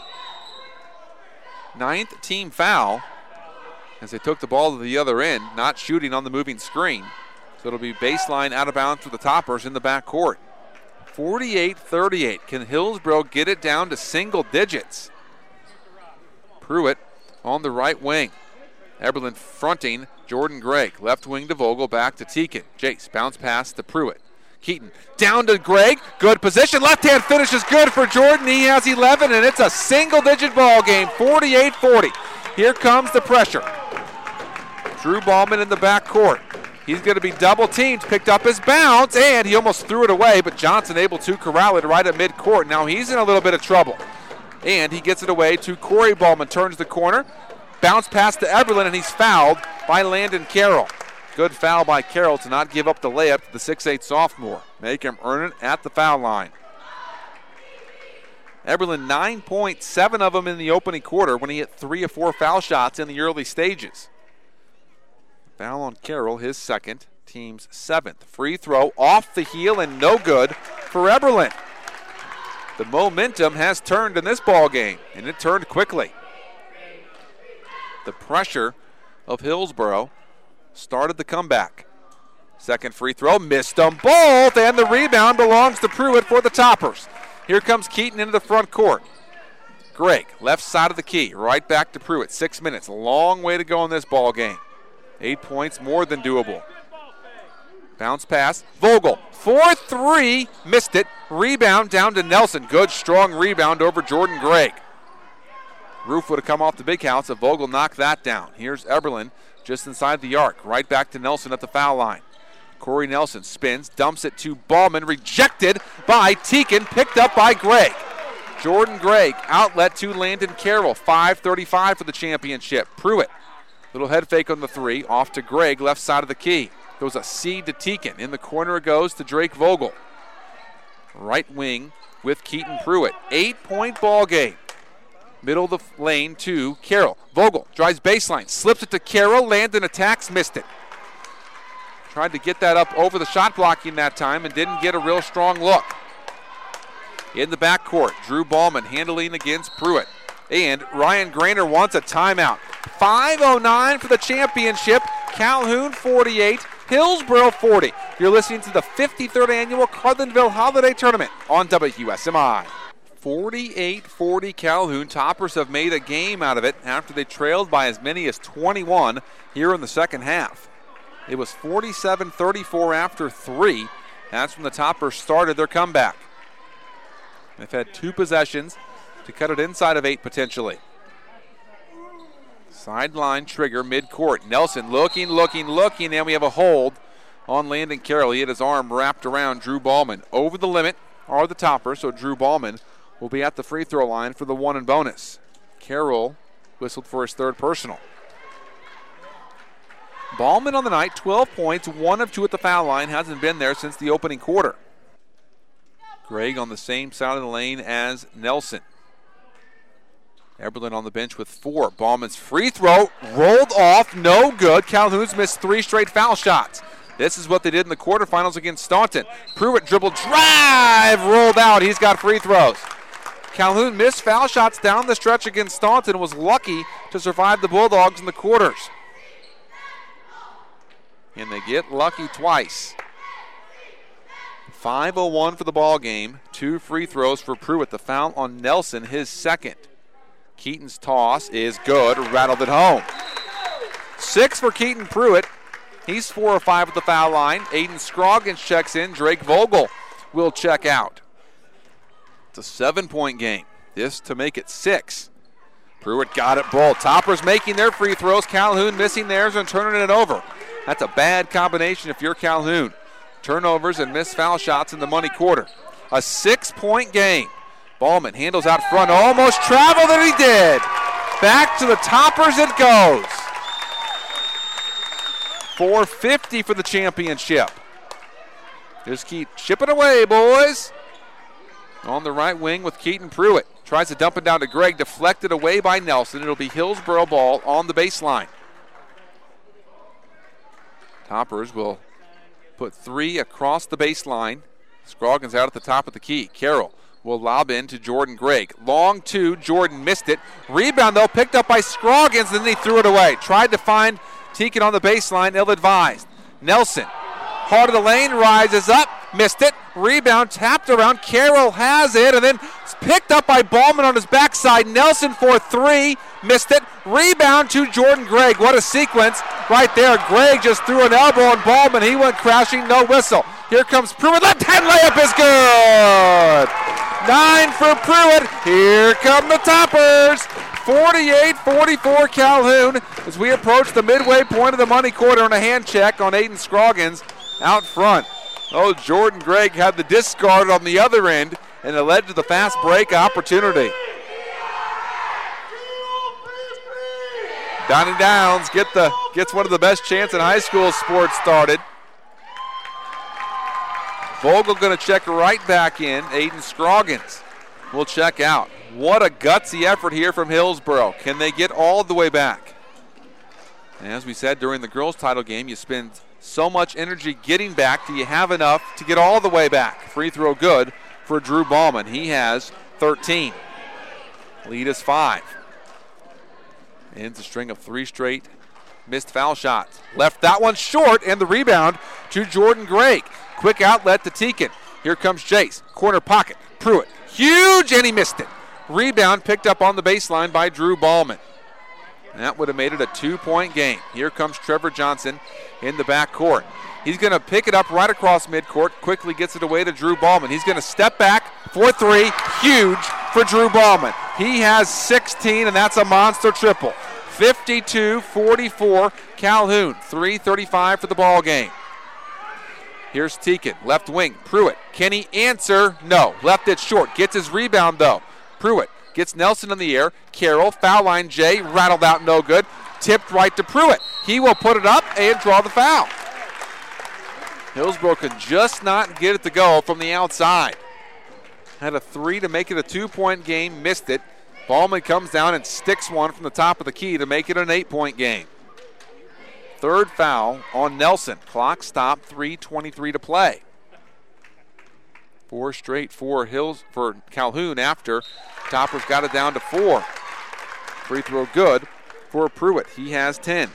Ninth team foul as they took the ball to the other end, not shooting on the moving screen. So it'll be baseline out of bounds for the Toppers in the backcourt. forty-eight thirty-eight. Can Hillsboro get it down to single digits? Pruitt on the right wing. Eberlin fronting Jordan Gregg. Left wing to Vogel, back to Teakin. Jace, bounce pass to Pruitt. Keaton down to Gregg. Good position. Left hand finish is good for Jordan. He has eleven, and it's a single-digit ball game, forty-eight forty. Here comes the pressure. Drew Ballman in the backcourt. He's going to be double-teamed, picked up his bounce, and he almost threw it away, but Johnson able to corral it right at midcourt. Now he's in a little bit of trouble. And he gets it away to Corey Ballman, turns the corner. Bounce pass to Eberlin, and he's fouled by Landon Carroll. Good foul by Carroll to not give up the layup to the six eight sophomore. Make him earn it at the foul line. Eberlin, nine point seven of them in the opening quarter when he hit three or four foul shots in the early stages. Foul on Carroll, his second, team's seventh. Free throw off the heel and no good for Eberlin. The momentum has turned in this ball game, and it turned quickly. The pressure of Hillsboro started the comeback. Second free throw, missed them both, and the rebound belongs to Pruitt for the Toppers. Here comes Keaton into the front court. Gregg, left side of the key, right back to Pruitt. Six minutes, a long way to go in this ball game. Eight points, more than doable. Bounce pass, Vogel, four three, missed it. Rebound down to Nelson. Good, strong rebound over Jordan Gregg. Roof would have come off the big house if Vogel knocked that down. Here's Eberlin just inside the arc. Right back to Nelson at the foul line. Corey Nelson spins, dumps it to Ballman. Rejected by Teakin, picked up by Gregg. Jordan Gregg, outlet to Landon Carroll. five thirty-five for the championship. Pruitt, little head fake on the three. Off to Gregg, left side of the key. Goes a seed to Teakin. In the corner it goes to Drake Vogel. Right wing with Keaton Pruitt. Eight-point ball game. Middle of the lane to Carroll. Vogel drives baseline, slips it to Carroll. Landon attacks, missed it. Tried to get that up over the shot blocking that time and didn't get a real strong look. In the backcourt, Drew Ballman handling against Pruitt. And Ryan Grainer wants a timeout. five oh nine for the championship. Calhoun forty-eight, Hillsboro forty. You're listening to the fifty-third Annual Carlinville Holiday Tournament on W S M I. forty-eight forty Calhoun. Toppers have made a game out of it after they trailed by as many as twenty-one here in the second half. It was forty-seven thirty-four after three. That's when the Toppers started their comeback. They've had two possessions to cut it inside of eight potentially. Sideline trigger midcourt. Nelson looking, looking, looking, and we have a hold on Landon Carroll. He had his arm wrapped around Drew Ballman. Over the limit are the Toppers, so Drew Ballman will be at the free throw line for the one and bonus. Carroll whistled for his third personal. Ballman on the night, twelve points, one of two at the foul line. Hasn't been there since the opening quarter. Gregg on the same side of the lane as Nelson. Eberlin on the bench with four. Ballman's free throw rolled off, no good. Calhoun's missed three straight foul shots. This is what they did in the quarterfinals against Staunton. Pruitt dribble drive, rolled out. He's got free throws. Calhoun missed foul shots down the stretch against Staunton and was lucky to survive the Bulldogs in the quarters. And they get lucky twice. five oh one for the ball game. Two free throws for Pruitt. The foul on Nelson, his second. Keaton's toss is good, rattled it home. Six for Keaton Pruitt. He's four or five at the foul line. Aiden Scroggins checks in. Drake Vogel will check out. It's a seven-point game. This to make it six. Pruitt got it both. Toppers making their free throws. Calhoun missing theirs and turning it over. That's a bad combination if you're Calhoun. Turnovers and missed foul shots in the money quarter. A six-point game. Ballman handles out front, almost traveled, and he did. Back to the Toppers it goes. four fifty for the championship. Just keep chipping away, boys. On the right wing with Keaton Pruitt. Tries to dump it down to Gregg, deflected away by Nelson. It'll be Hillsboro ball on the baseline. Toppers will put three across the baseline. Scroggins out at the top of the key. Carroll will lob in to Jordan Gregg. Long two, Jordan missed it. Rebound, though, picked up by Scroggins, and then he threw it away. Tried to find Teakin on the baseline, ill-advised. Nelson, heart of the lane, rises up, missed it. Rebound, tapped around. Carroll has it, and then picked up by Ballman on his backside. Nelson for three, missed it. Rebound to Jordan Gregg. What a sequence right there. Gregg just threw an elbow on Ballman. He went crashing, no whistle. Here comes Pruitt. Left hand layup is good. Nine for Pruitt. Here come the Toppers. forty-eight forty-four Calhoun as we approach the midway point of the money quarter and a hand check on Aiden Scroggins out front. Oh, Jordan Gregg had the discard on the other end, and it led to the fast break opportunity. Donnie Downs get the, gets one of the best chants in high school sports started. Vogel going to check right back in. Aiden Scroggins will check out. What a gutsy effort here from Hillsboro. Can they get all the way back? And as we said during the girls' title game, you spend so much energy getting back. Do you have enough to get all the way back? Free throw good for Drew Ballman. He has thirteen. Lead is five. Ends a string of three straight missed foul shots. Left that one short, and the rebound to Jordan Gregg. Quick outlet to Teakin. Here comes Jace. Corner pocket. Pruitt. Huge, and he missed it. Rebound picked up on the baseline by Drew Ballman. And that would have made it a two-point game. Here comes Trevor Johnson in the backcourt. He's going to pick it up right across midcourt. Quickly gets it away to Drew Ballman. He's going to step back for three. Huge for Drew Ballman. He has sixteen, and that's a monster triple. fifty-two forty-four Calhoun. three thirty-five for the ball game. Here's Teakin, left wing. Pruitt. Can he answer? No. Left it short. Gets his rebound, though. Pruitt gets Nelson in the air. Carroll, foul line J, rattled out, no good. Tipped right to Pruitt. He will put it up and draw the foul. Hillsboro could just not get it to go from the outside. Had a three to make it a two-point game, missed it. Ballman comes down and sticks one from the top of the key to make it an eight-point game. Third foul on Nelson. Clock stopped, three twenty-three to play. Four straight for Hills for Calhoun after Toppers got it down to four. Free throw good for Pruitt. He has ten.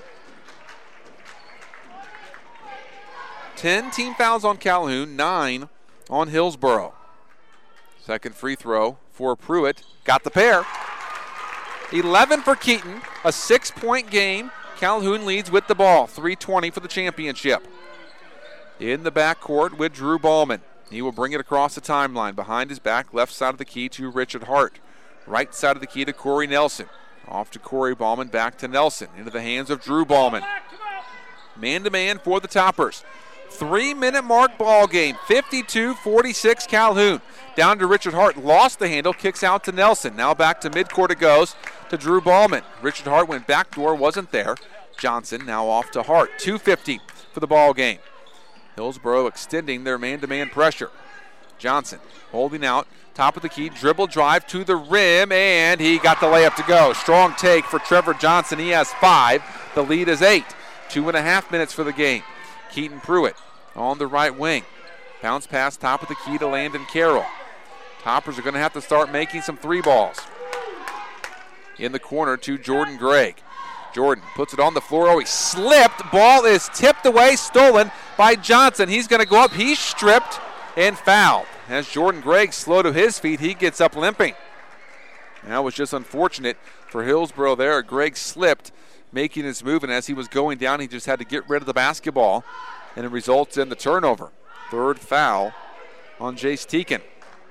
ten team fouls on Calhoun, nine on Hillsboro. Second free throw for Pruitt. Got the pair. eleven for Keaton. A six-point game. Calhoun leads with the ball. three twenty for the championship. In the backcourt with Drew Ballman. He will bring it across the timeline. Behind his back, left side of the key to Richard Hart. Right side of the key to Corey Nelson. Off to Corey Ballman, back to Nelson. Into the hands of Drew Ballman. Man-to-man for the Toppers. Three-minute mark ball game, fifty-two forty-six Calhoun. Down to Richard Hart, lost the handle, kicks out to Nelson. Now back to midcourt it goes to Drew Ballman. Richard Hart went backdoor, wasn't there. Johnson now off to Hart. two fifty for the ball game. Hillsboro extending their man-to-man pressure. Johnson holding out, top of the key, dribble drive to the rim, and he got the layup to go. Strong take for Trevor Johnson. He has five. The lead is eight. Two and a half minutes for the game. Keaton Pruitt on the right wing. Bounce pass, top of the key to Landon Carroll. Toppers are going to have to start making some three balls. In the corner to Jordan Gregg. Jordan puts it on the floor. Oh, he slipped. Ball is tipped away, stolen by Johnson. He's going to go up. He's stripped and fouled. As Jordan Gregg slow to his feet, he gets up limping. That was just unfortunate for Hillsboro there. Gregg slipped, making his move, and as he was going down, he just had to get rid of the basketball, and it results in the turnover. Third foul on Jace Teakin.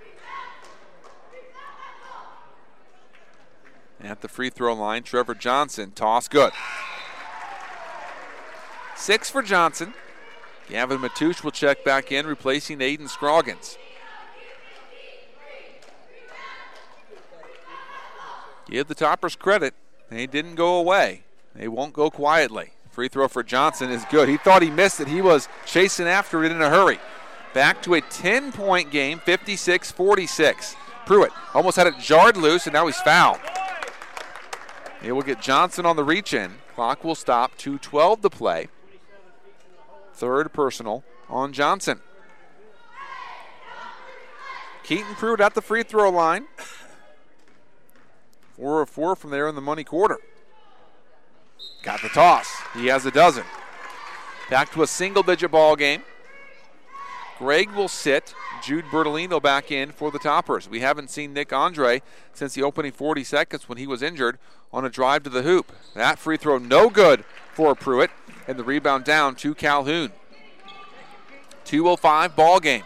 At the free throw line, Trevor Johnson, toss good. Six for Johnson. Gavin Matoush will check back in, replacing Aiden Scroggins. Give the Toppers credit. They didn't go away. They won't go quietly. Free throw for Johnson is good. He thought he missed it. He was chasing after it in a hurry. Back to a ten-point game, fifty-six forty-six. Pruitt almost had it jarred loose, and now he's fouled. It will get Johnson on the reach-in. Clock will stop. two twelve to play. Third personal on Johnson. Keaton Pruitt at the free throw line. Four of four from there in the money quarter. Got the toss. He has a dozen. Back to a single-digit ball game. Gregg will sit. Jude Bertolino back in for the Toppers. We haven't seen Nick Andre since the opening forty seconds when he was injured on a drive to the hoop. That free throw no good for Pruitt, and the rebound down to Calhoun. two oh five ball game.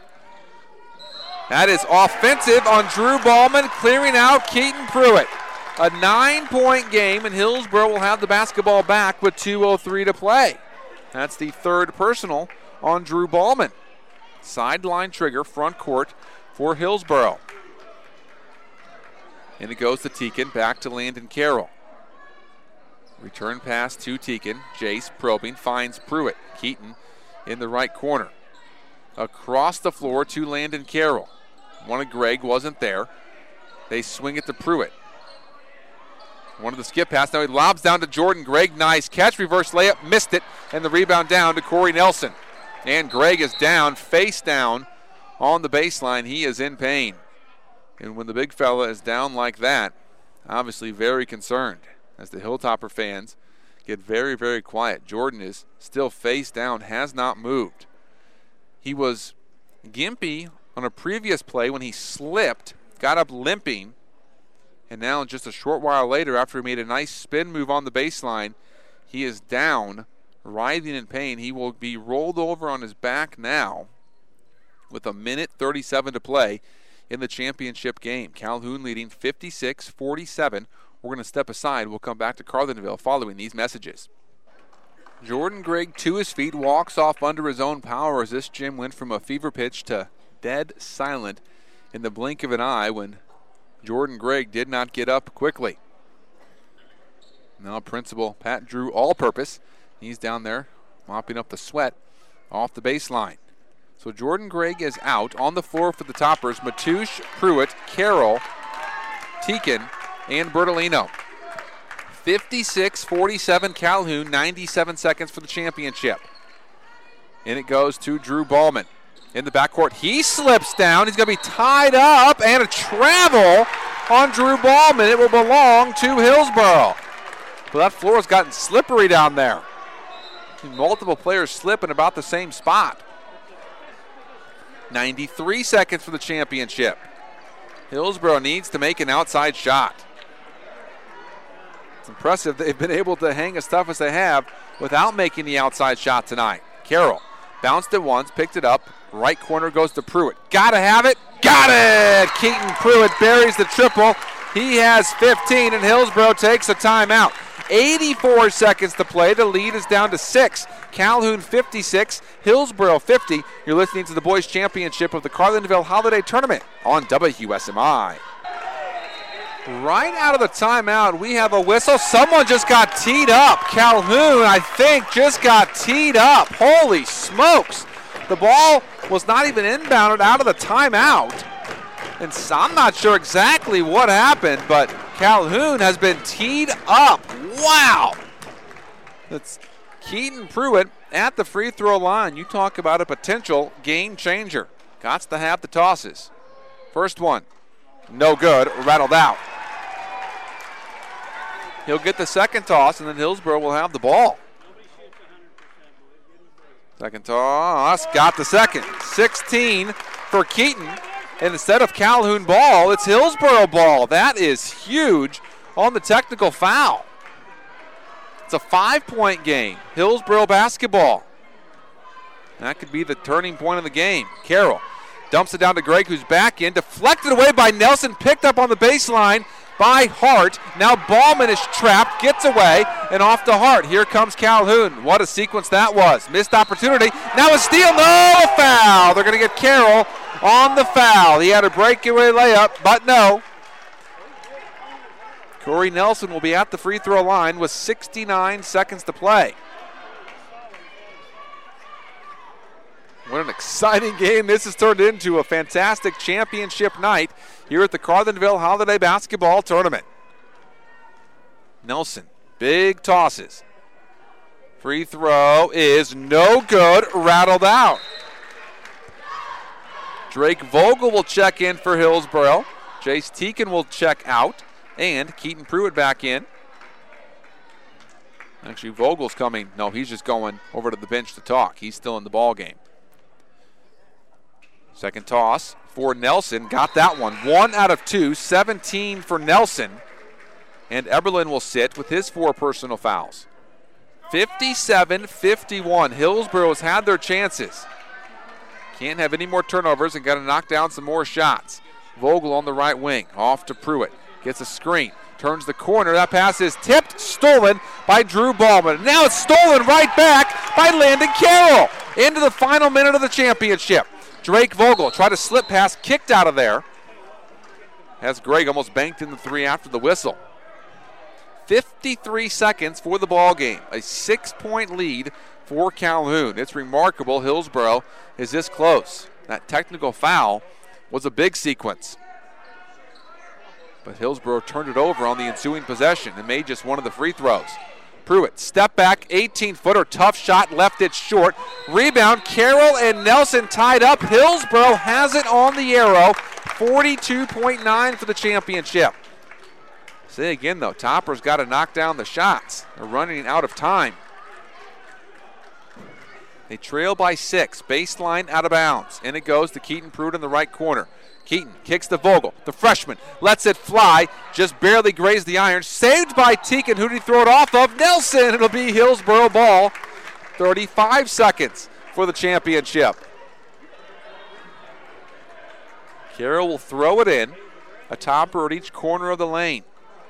That is offensive on Drew Ballman, clearing out Keaton Pruitt. A nine-point game, and Hillsboro will have the basketball back with two oh three to play. That's the third personal on Drew Ballman. Sideline trigger, front court for Hillsboro. And it goes to Teakin, back to Landon Carroll. Return pass to Teakin. Jace probing, finds Pruitt. Keaton in the right corner. Across the floor to Landon Carroll. One of Gregg wasn't there. They swing it to Pruitt. One of the skip pass. Now he lobs down to Jordan Gregg. Nice catch. Reverse layup. Missed it. And the rebound down to Corey Nelson. And Gregg is down, face down on the baseline. He is in pain. And when the big fella is down like that, obviously very concerned as the Hilltopper fans get very, very quiet. Jordan is still face down, has not moved. He was gimpy on a previous play when he slipped, got up limping, and now just a short while later, after he made a nice spin move on the baseline, he is down, writhing in pain. He will be rolled over on his back now with a minute thirty-seven to play in the championship game. Calhoun leading fifty-six forty-seven. We're going to step aside. We'll come back to Carlinville following these messages. Jordan Gregg to his feet, walks off under his own power as this gym went from a fever pitch to dead silent in the blink of an eye when Jordan Gregg did not get up quickly. Now Principal Pat Drew all-purpose. He's down there mopping up the sweat off the baseline. So Jordan Gregg is out. On the floor for the Toppers, Matoush, Pruitt, Carroll, Teakin, and Bertolino. fifty-six forty-seven Calhoun, ninety-seven seconds for the championship. And it goes to Drew Ballman. In the backcourt, he slips down. He's going to be tied up, and a travel on Drew Ballman. It will belong to Hillsboro. But that floor has gotten slippery down there. Multiple players slip in about the same spot. ninety-three seconds for the championship. Hillsboro needs to make an outside shot. It's impressive they've been able to hang as tough as they have without making the outside shot tonight. Carroll bounced it once, picked it up. Right corner goes to Pruitt. Gotta have it. Got it! Keaton Pruitt buries the triple. He has fifteen, and Hillsboro takes a timeout. eighty-four seconds to play. The lead is down to six. Calhoun fifty-six, Hillsboro fifty. You're listening to the Boys Championship of the Carlinville Holiday Tournament on W S M I. Right out of the timeout, we have a whistle. Someone just got teed up. Calhoun, I think, just got teed up. Holy smokes. The ball was not even inbounded out of the timeout. And so I'm not sure exactly what happened, but Calhoun has been teed up. Wow. That's Keaton Pruitt at the free throw line. You talk about a potential game changer. Got to have the tosses. First one, no good, rattled out. He'll get the second toss, and then Hillsboro will have the ball. Second toss, got the second. sixteen for Keaton. And instead of Calhoun ball, it's Hillsboro ball. That is huge on the technical foul. It's a five-point game. Hillsboro basketball. That could be the turning point of the game. Carroll dumps it down to Gregg, who's back in. Deflected away by Nelson, picked up on the baseline by Hart. Now Ballman is trapped, gets away, and off to Hart. Here comes Calhoun. What a sequence that was. Missed opportunity. Now a steal. No, a foul. They're going to get Carroll on the foul. He had a breakaway layup, but no. Corey Nelson will be at the free throw line with sixty-nine seconds to play. What an exciting game this has turned into. A fantastic championship night here at the Carlinville Holiday Basketball Tournament. Nelson, big tosses. Free throw is no good, rattled out. Drake Vogel will check in for Hillsboro. Jace Teakin will check out. And Keaton Pruitt back in. Actually, Vogel's coming. No, he's just going over to the bench to talk. He's still in the ball game. Second toss for Nelson. Got that one. One out of two. seventeen for Nelson. And Eberlin will sit with his four personal fouls. fifty-seven fifty-one. Hillsboro's had their chances. Can't have any more turnovers and got to knock down some more shots. Vogel on the right wing. Off to Pruitt. Gets a screen. Turns the corner. That pass is tipped. Stolen by Drew Ballman. Now it's stolen right back by Landon Carroll. Into the final minute of the championship. Drake Vogel tried to slip pass. Kicked out of there. Has Gregg almost banked in the three after the whistle. fifty-three seconds for the ball game. A six-point lead for Calhoun. It's remarkable Hillsboro is this close. That technical foul was a big sequence. But Hillsboro turned it over on the ensuing possession and made just one of the free throws. Pruitt, step back, eighteen-footer, tough shot, left it short. Rebound, Carroll and Nelson tied up. Hillsboro has it on the arrow. forty-two point nine for the championship. Say again, though, Topper's got to knock down the shots. They're running out of time. They trail by six. Baseline out of bounds. And it goes to Keaton Pruitt in the right corner. Keaton kicks to Vogel, the freshman, lets it fly, just barely grazed the iron. Saved by Teakin. Who did he throw it off of? Nelson. It'll be Hillsboro ball. thirty-five seconds for the championship. Carroll will throw it in. A topper at each corner of the lane.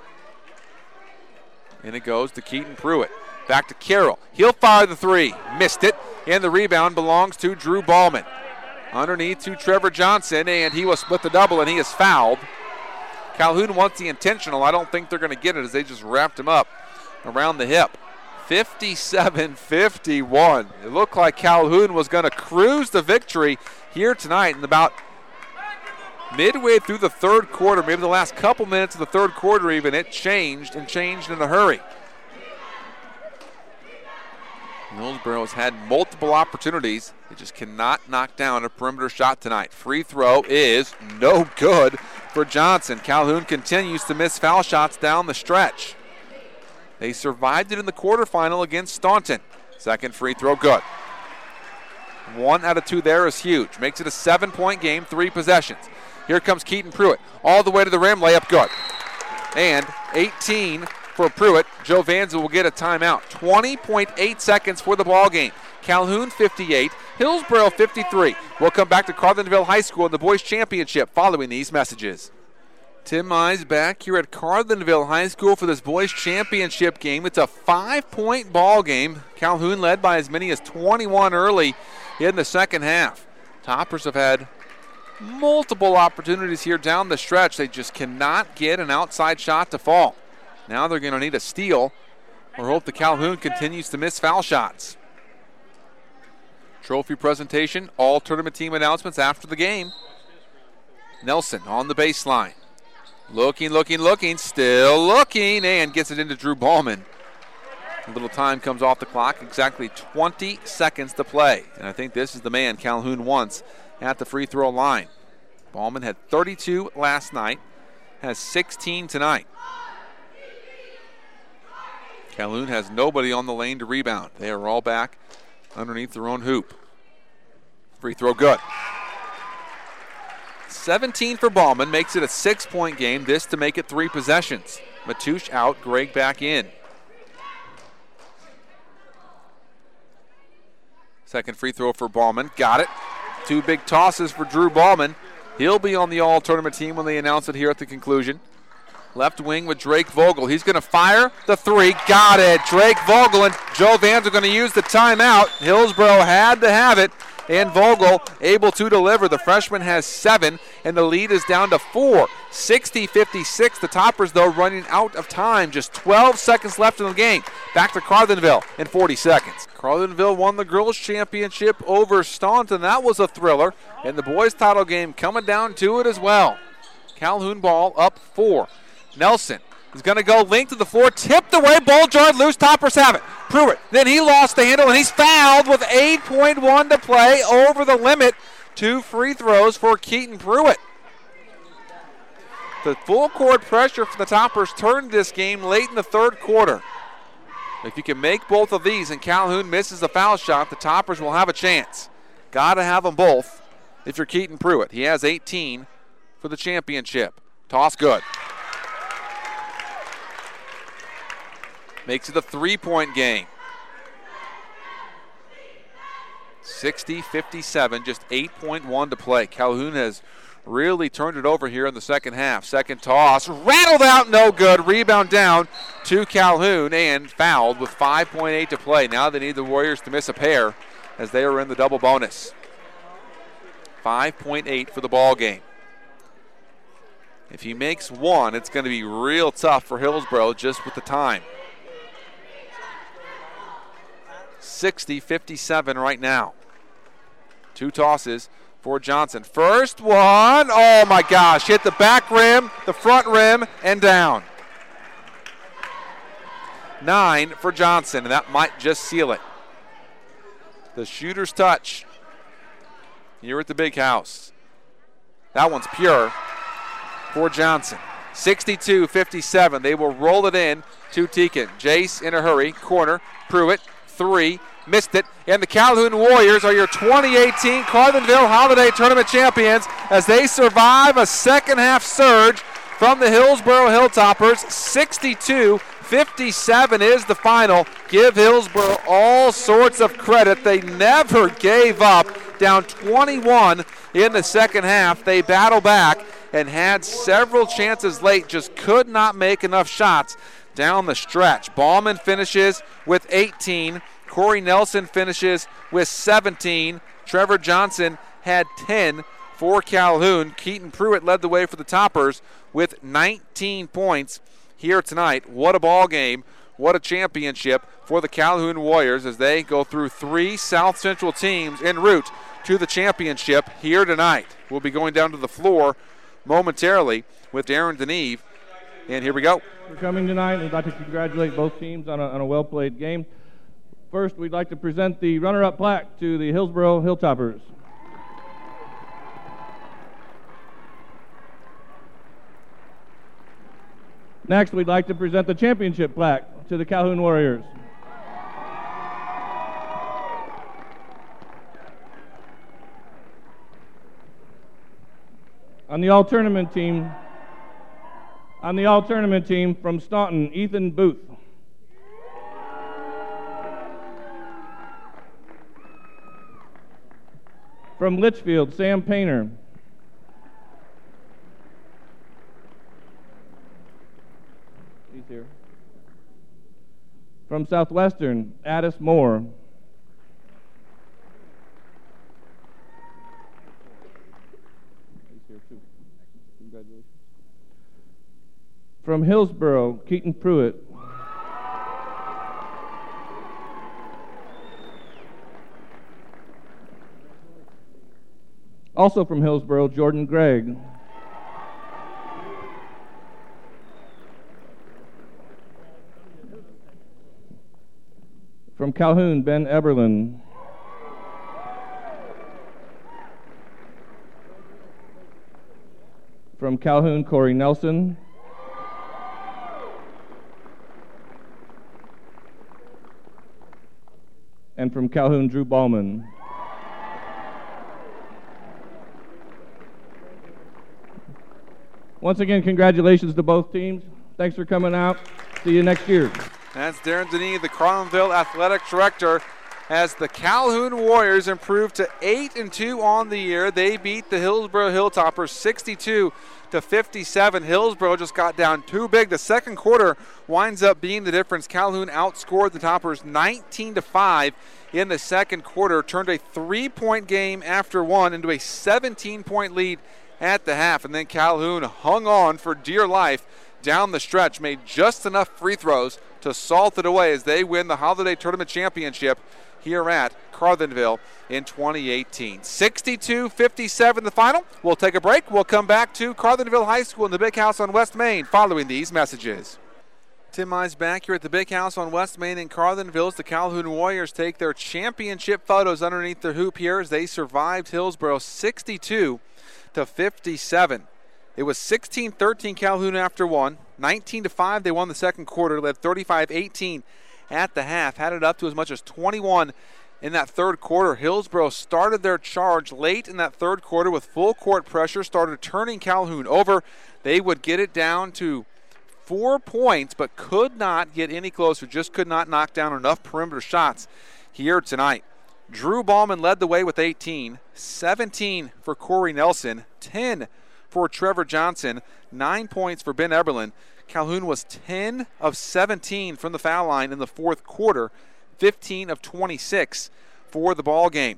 And it goes to Keaton Pruitt. Back to Carroll. He'll fire the three. Missed it. And the rebound belongs to Drew Ballman. Underneath to Trevor Johnson, and he will split the double, and he is fouled. Calhoun wants the intentional. I don't think they're going to get it as they just wrapped him up around the hip. fifty-seven fifty-one. It looked like Calhoun was going to cruise the victory here tonight, and about midway through the third quarter, maybe the last couple minutes of the third quarter even, it changed and changed in a hurry. Hillsboro has had multiple opportunities. They just cannot knock down a perimeter shot tonight. Free throw is no good for Johnson. Calhoun continues to miss foul shots down the stretch. They survived it in the quarterfinal against Staunton. Second free throw, good. One out of two there is huge. Makes it a seven-point game, three possessions. Here comes Keaton Pruitt. All the way to the rim, layup good. And eighteen for Pruitt. Joe Vanza will get a timeout. twenty point eight seconds for the ball game. Calhoun fifty-eight, Hillsboro fifty-three. We'll come back to Carlinville High School in the boys championship following these messages. Tim Mize back here at Carlinville High School for this boys championship game. It's a five-point ball game. Calhoun led by as many as twenty-one early in the second half. Toppers have had multiple opportunities here down the stretch. They just cannot get an outside shot to fall. Now they're going to need a steal or hope the Calhoun continues to miss foul shots. Trophy presentation, all tournament team announcements after the game. Nelson on the baseline. Looking, looking, looking, still looking, and gets it into Drew Ballman. A little time comes off the clock, exactly twenty seconds to play. And I think this is the man Calhoun wants at the free throw line. Ballman had thirty-two last night, has sixteen tonight. Calhoun has nobody on the lane to rebound. They are all back underneath their own hoop. Free throw good. seventeen for Ballman, makes it a six-point game. This to make it three possessions. Matouche out, Gregg back in. Second free throw for Ballman, got it. Two big tosses for Drew Ballman. He'll be on the all-tournament team when they announce it here at the conclusion. Left wing with Drake Vogel. He's going to fire the three. Got it. Drake Vogel and Joe Vans are going to use the timeout. Hillsboro had to have it, and Vogel able to deliver. The freshman has seven, and the lead is down to four. sixty fifty-six. The Toppers, though, running out of time. Just twelve seconds left in the game. Back to Carlinville in forty seconds. Carlinville won the girls' championship over Staunton. That was a thriller. And the boys' title game coming down to it as well. Calhoun ball up four. Nelson is going to go link to the floor, tipped away, ball jarred loose, Toppers have it. Pruitt, then he lost the handle, and he's fouled with eight point one to play, over the limit. Two free throws for Keaton Pruitt. The full court pressure for the Toppers turned this game late in the third quarter. If you can make both of these and Calhoun misses a foul shot, the Toppers will have a chance. Got to have them both if you're Keaton Pruitt. He has eighteen for the championship. Toss good. Makes it a three-point game. sixty fifty-seven, just eight point one to play. Calhoun has really turned it over here in the second half. Second toss, rattled out, no good. Rebound down to Calhoun and fouled with five point eight to play. Now they need the Warriors to miss a pair as they are in the double bonus. five point eight for the ball game. If he makes one, it's going to be real tough for Hillsboro just with the time. sixty fifty-seven right now. Two tosses for Johnson. First one, oh my gosh, hit the back rim, the front rim, and down. Nine for Johnson, and that might just seal it. The shooter's touch here at the big house. That one's pure for Johnson. sixty-two fifty-seven. They will roll it in to Teakin. Jace in a hurry. Corner. Pruitt. Three. Missed it. And the Calhoun Warriors are your twenty eighteen Carlinville Holiday Tournament champions as they survive a second half surge from the Hillsboro Hilltoppers. sixty-two fifty-seven is the final. Give Hillsboro all sorts of credit. They never gave up. Down twenty-one in the second half. They battle back and had several chances late, just could not make enough shots down the stretch. Ballman finishes with eighteen. Corey Nelson finishes with seventeen. Trevor Johnson had ten for Calhoun. Keaton Pruitt led the way for the Toppers with nineteen points here tonight. What a ball game. What a championship for the Calhoun Warriors as they go through three South Central teams en route to the championship here tonight. We'll be going down to the floor momentarily with Darren Deneve. And here we go. For coming tonight, we'd like to congratulate both teams on a, on a well-played game. First, we'd like to present the runner-up plaque to the Hillsboro Hilltoppers. Next, we'd like to present the championship plaque to the Calhoun Warriors. On the all-tournament team, on the all-tournament team from Staunton, Ethan Booth. From Litchfield, Sam Painter. here. From Southwestern, Addis Moore. He's here too. Congratulations. From Hillsboro, Keaton Pruitt. Also from Hillsboro, Jordan Gregg. From Calhoun, Ben Eberlin. From Calhoun, Corey Nelson. And from Calhoun, Drew Ballman. Once again, congratulations to both teams. Thanks for coming out. See you next year. That's Darren Denis, the Carlinville Athletic Director, as the Calhoun Warriors improved to eight and two on the year. They beat the Hillsboro Hilltoppers sixty-two to fifty-seven. Hillsboro just got down too big. The second quarter winds up being the difference. Calhoun outscored the Toppers nineteen to five in the second quarter, turned a three-point game after one into a seventeen-point lead at the half, and then Calhoun hung on for dear life down the stretch, made just enough free throws to salt it away as they win the Holiday Tournament Championship here at Carlinville in twenty eighteen. sixty-two fifty-seven the final. We'll take a break. We'll come back to Carlinville High School in the Big House on West Main following these messages. Tim Mize back here at the Big House on West Main in Carlinville as the Calhoun Warriors take their championship photos underneath the hoop here as they survived Hillsboro sixty-two to fifty-seven. It was sixteen thirteen Calhoun after one. nineteen to five they won the second quarter, led thirty-five eighteen at the half, had it up to as much as twenty-one in that third quarter. Hillsboro started their charge late in that third quarter with full court pressure, started turning Calhoun over. They would get it down to four points, but could not get any closer, just could not knock down enough perimeter shots here tonight. Drew Ballman led the way with eighteen, seventeen for Corey Nelson, ten for Trevor Johnson, nine points for Ben Eberlin. Calhoun was ten of seventeen from the foul line in the fourth quarter, fifteen of twenty-six for the ball game.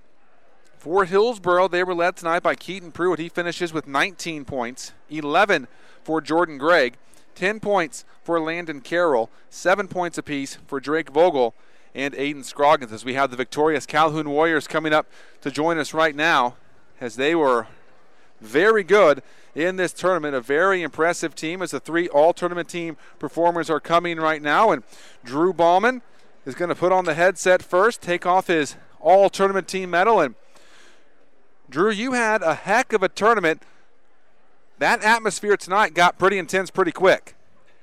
For Hillsboro, they were led tonight by Keaton Pruitt. He finishes with nineteen points, eleven for Jordan Gregg, ten points for Landon Carroll, seven points apiece for Drake Vogel and Aiden Scroggins, as we have the victorious Calhoun Warriors coming up to join us right now, as they were very good in this tournament. A very impressive team as the three all-tournament team performers are coming right now. And Drew Ballman is going to put on the headset first, take off his all-tournament team medal. And Drew, you had a heck of a tournament. That atmosphere tonight got pretty intense pretty quick.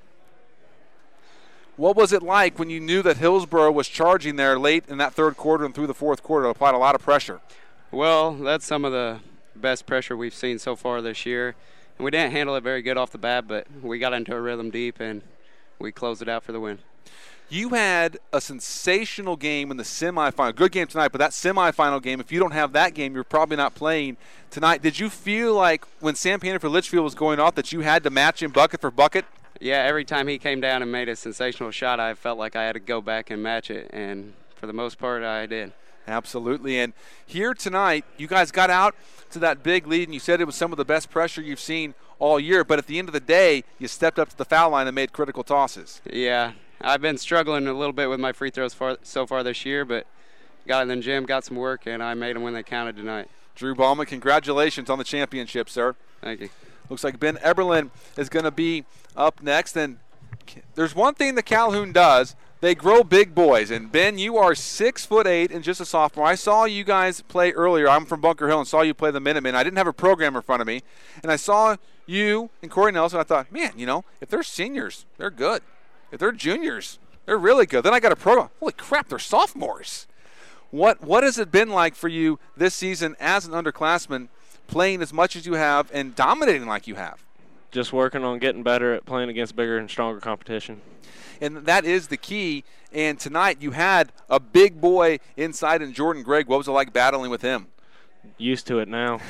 What was it like when you knew that Hillsboro was charging there late in that third quarter and through the fourth quarter? It applied a lot of pressure. Well, that's some of the best pressure we've seen so far this year. And we didn't handle it very good off the bat, but we got into a rhythm deep, and we closed it out for the win. You had a sensational game in the semifinal. Good game tonight, but that semifinal game, if you don't have that game, you're probably not playing tonight. Did you feel like when Sam Painter for Litchfield was going off that you had to match him bucket for bucket? Yeah, every time he came down and made a sensational shot, I felt like I had to go back and match it, and for the most part, I did. Absolutely. And here tonight, you guys got out to that big lead, and you said it was some of the best pressure you've seen all year, but at the end of the day, you stepped up to the foul line and made critical tosses. Yeah, I've been struggling a little bit with my free throws far, so far this year, but got in the gym, got some work, and I made them when they counted tonight. Drew Ballman, congratulations on the championship, sir. Thank you. Looks like Ben Eberlin is going to be up next. And there's one thing that Calhoun does. They grow big boys. And, Ben, you are six foot eight and just a sophomore. I saw you guys play earlier. I'm from Bunker Hill and saw you play the Minutemen. I didn't have a program in front of me. And I saw you and Corey Nelson. I thought, man, you know, if they're seniors, they're good. If they're juniors, they're really good. Then I got a program. Holy crap, they're sophomores. What What has it been like for you this season as an underclassman, playing as much as you have and dominating like you have? Just working on getting better at playing against bigger and stronger competition. And that is the key. And tonight you had a big boy inside in Jordan Gregg. What was it like battling with him? used to it now.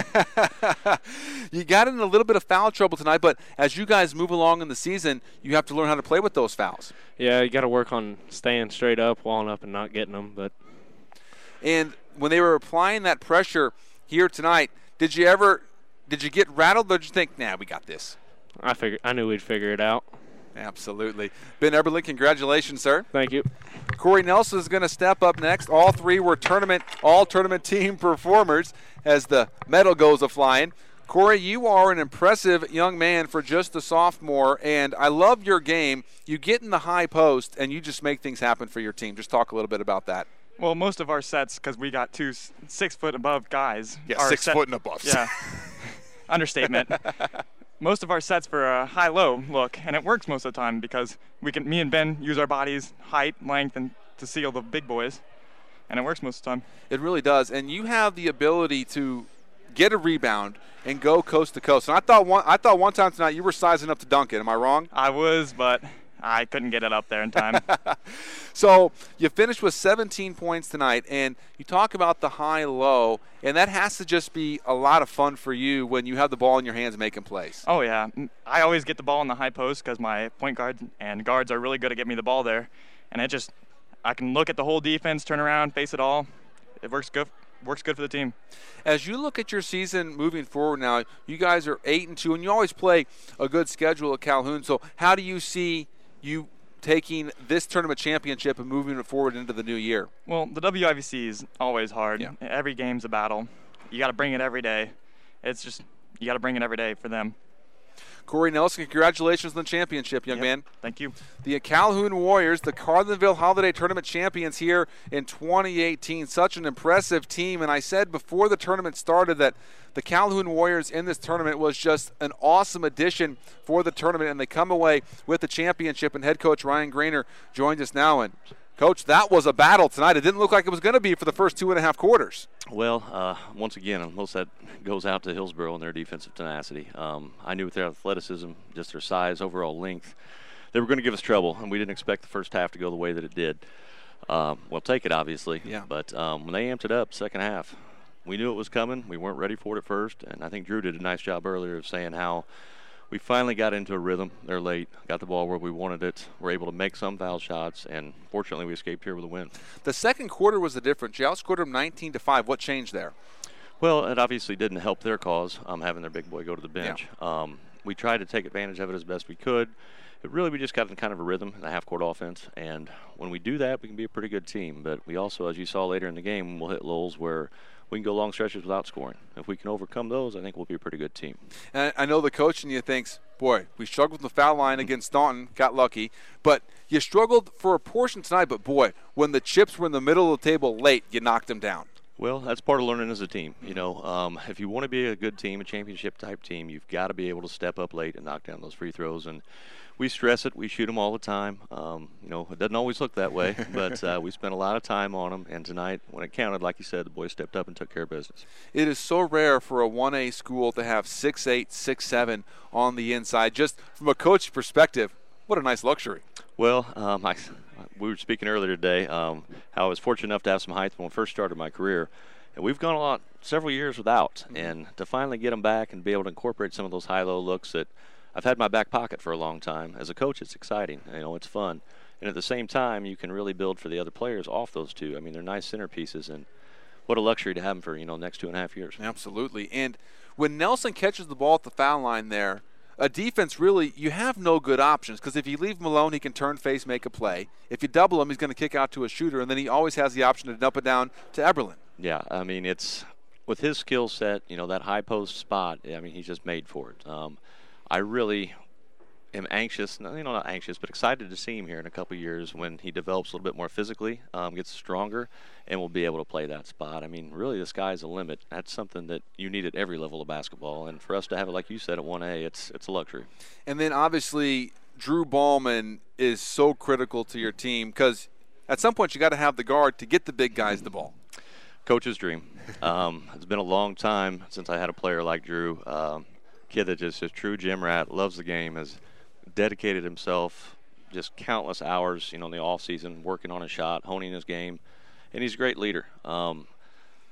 You got in a little bit of foul trouble tonight, but as you guys move along in the season, you have to learn how to play with those fouls. Yeah, you got to work on staying straight up, walling up, and not getting them. But and when they were applying that pressure here tonight, did you ever did you get rattled, or did you think, nah, we got this? I figured I knew we'd figure it out. Absolutely. Ben Eberle, congratulations, sir. Thank you. Corey Nelson is going to step up next. All three were tournament, all-tournament team performers as the medal goes a-flying. Corey, you are an impressive young man for just a sophomore, and I love your game. You get in the high post, and you just make things happen for your team. Just talk a little bit about that. Well, most of our sets, because we got two six-foot-above guys. Yeah, are six set, foot and above. Yeah, understatement. Most of our sets for a high-low look, and it works most of the time because we can, me and Ben use our bodies, height, length, and to seal the big boys, and it works most of the time. It really does, and you have the ability to get a rebound and go coast to coast. And I thought one, I thought one time tonight you were sizing up to dunk it. Am I wrong? I was, but I couldn't get it up there in time. So you finished with seventeen points tonight, and you talk about the high-low, and that has to just be a lot of fun for you when you have the ball in your hands making plays. Oh, yeah. I always get the ball in the high post because my point guard and guards are really good at getting me the ball there. And it just, I can look at the whole defense, turn around, face it all. It works good. Works good for the team. As you look at your season moving forward now, you guys are eight and two, and you always play a good schedule at Calhoun. So how do you see you taking this tournament championship and moving it forward into the new year? Well, the W I V C is always hard. Yeah. Every game's a battle. You got to bring it every day. It's just, you got to bring it every day for them. Corey Nelson, congratulations on the championship, young Yep. man. Thank you. The Calhoun Warriors, the Carlinville Holiday Tournament champions here in twenty eighteen. Such an impressive team. And I said before the tournament started that the Calhoun Warriors in this tournament was just an awesome addition for the tournament, and they come away with the championship. And head coach Ryan Grainer joins us now. And Coach, that was a battle tonight. It didn't look like it was going to be for the first two and a half quarters. Well, uh, once again, most of that goes out to Hillsboro and their defensive tenacity. Um, I knew with their athleticism, just their size, overall length, they were going to give us trouble, and we didn't expect the first half to go the way that it did. Um, we'll take it, obviously. Yeah. But um, when they amped it up second half, we knew it was coming. We weren't ready for it at first, and I think Drew did a nice job earlier of saying how we finally got into a rhythm. They're late, got the ball where we wanted it. We're able to make some foul shots, and fortunately we escaped here with a win. The second quarter was the difference. You outscored them nineteen to five. What changed there? Well, it obviously didn't help their cause, um, having their big boy go to the bench. Yeah. Um, we tried to take advantage of it as best we could. But really, we just got in kind of a rhythm in the half-court offense, and when we do that, we can be a pretty good team. But we also, as you saw later in the game, we'll hit lulls where we can go long stretches without scoring. If we can overcome those, I think we'll be a pretty good team. And I know the coach in you thinks, boy, we struggled with the foul line against Staunton, got lucky. But you struggled for a portion tonight, but boy, when the chips were in the middle of the table late, you knocked them down. Well, that's part of learning as a team. You know, um, if you want to be a good team, a championship-type team, you've got to be able to step up late and knock down those free throws. And we stress it. We shoot them all the time. Um, you know, it doesn't always look that way, but uh, we spent a lot of time on them. And tonight, when it counted, like you said, the boys stepped up and took care of business. It is so rare for a one A school to have six eight, six seven on the inside. Just from a coach's perspective, what a nice luxury. Well, um, I, we were speaking earlier today um, how I was fortunate enough to have some height when I first started my career. And we've gone a lot, several years without. Mm-hmm. And to finally get them back and be able to incorporate some of those high-low looks that I've had in my back pocket for a long time. As a coach, it's exciting. You know, it's fun. And at the same time, you can really build for the other players off those two. I mean, they're nice centerpieces, and what a luxury to have them for, you know, next two and a half years. Absolutely. And when Nelson catches the ball at the foul line there, a defense really, you have no good options, because if you leave him alone, he can turn face, make a play. If you double him, he's going to kick out to a shooter, and then he always has the option to dump it down to Eberle. Yeah, I mean, it's with his skill set, you know, that high post spot, I mean, he's just made for it. Um, I really am anxious, you know, not anxious, but excited to see him here in a couple of years when he develops a little bit more physically, um, gets stronger, and will be able to play that spot. I mean, really, the sky's the limit. That's something that you need at every level of basketball, and for us to have it, like you said, at one A, it's it's a luxury. And then, obviously, Drew Ballman is so critical to your team, because at some point you got to have the guard to get the big guys the ball. Coach's dream. Um, it's been a long time since I had a player like Drew, um, kid that just is a true gym rat, loves the game, has dedicated himself just countless hours, you know, in the off season, working on his shot, honing his game, and he's a great leader. Um,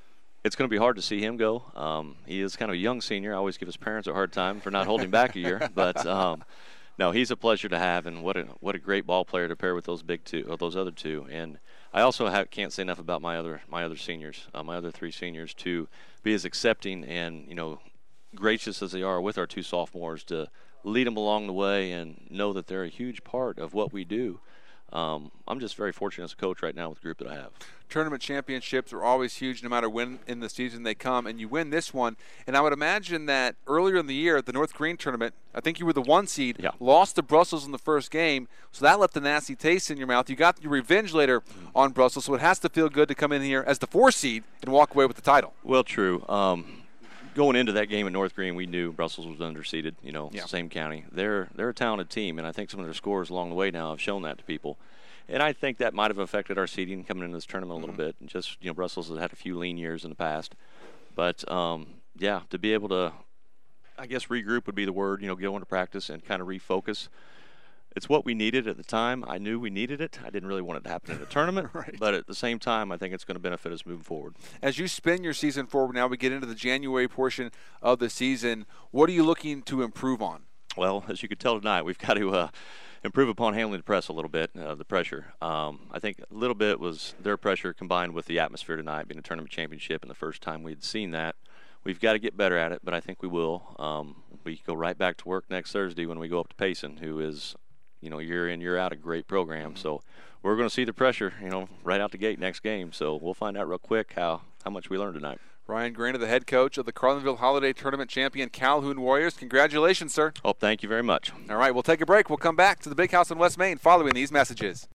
it's going to be hard to see him go. Um, he is kind of a young senior. I always give his parents a hard time for not holding back a year. But, um, no, he's a pleasure to have, and what a what a great ball player to pair with those big two, or those other two. And I also have, can't say enough about my other my other seniors, uh, my other three seniors, to be as accepting and, you know, gracious as they are with our two sophomores, to lead them along the way and know that they're a huge part of what we do. Um, I'm just very fortunate as a coach right now with the group that I have. Tournament championships are always huge no matter when in the season they come, and you win this one. And I would imagine that earlier in the year at the North Green tournament, I think you were the one seed, yeah. lost to Brussels in the first game, so that left a nasty taste in your mouth. You got your revenge later on Brussels, so it has to feel good to come in here as the four seed and walk away with the title. Well, true. Um, going into that game at North Green, we knew Brussels was underseeded, you know, yeah. same county. They're they're a talented team, and I think some of their scores along the way now have shown that to people. And I think that might have affected our seeding coming into this tournament a little mm-hmm. bit. And just, you know, Brussels has had a few lean years in the past. But, um, yeah, to be able to, I guess regroup would be the word, you know, go into practice and kind of refocus. It's what we needed at the time. I knew we needed it. I didn't really want it to happen in the tournament. Right. But at the same time, I think it's going to benefit us moving forward. As you spin your season forward, now we get into the January portion of the season, what are you looking to improve on? Well, as you could tell tonight, we've got to uh, improve upon handling the press a little bit, uh, the pressure. Um, I think a little bit was their pressure combined with the atmosphere tonight, being a tournament championship, and the first time we'd seen that. We've got to get better at it, but I think we will. Um, we go right back to work next Thursday when we go up to Payson, who is, you know, year in, year out, a great program. Mm-hmm. So we're going to see the pressure, you know, right out the gate next game. So we'll find out real quick how, how much we learned tonight. Ryan Grainer, the head coach of the Carlinville Holiday Tournament champion Calhoun Warriors. Congratulations, sir. Oh, thank you very much. All right, we'll take a break. We'll come back to the Big House in West Main following these messages.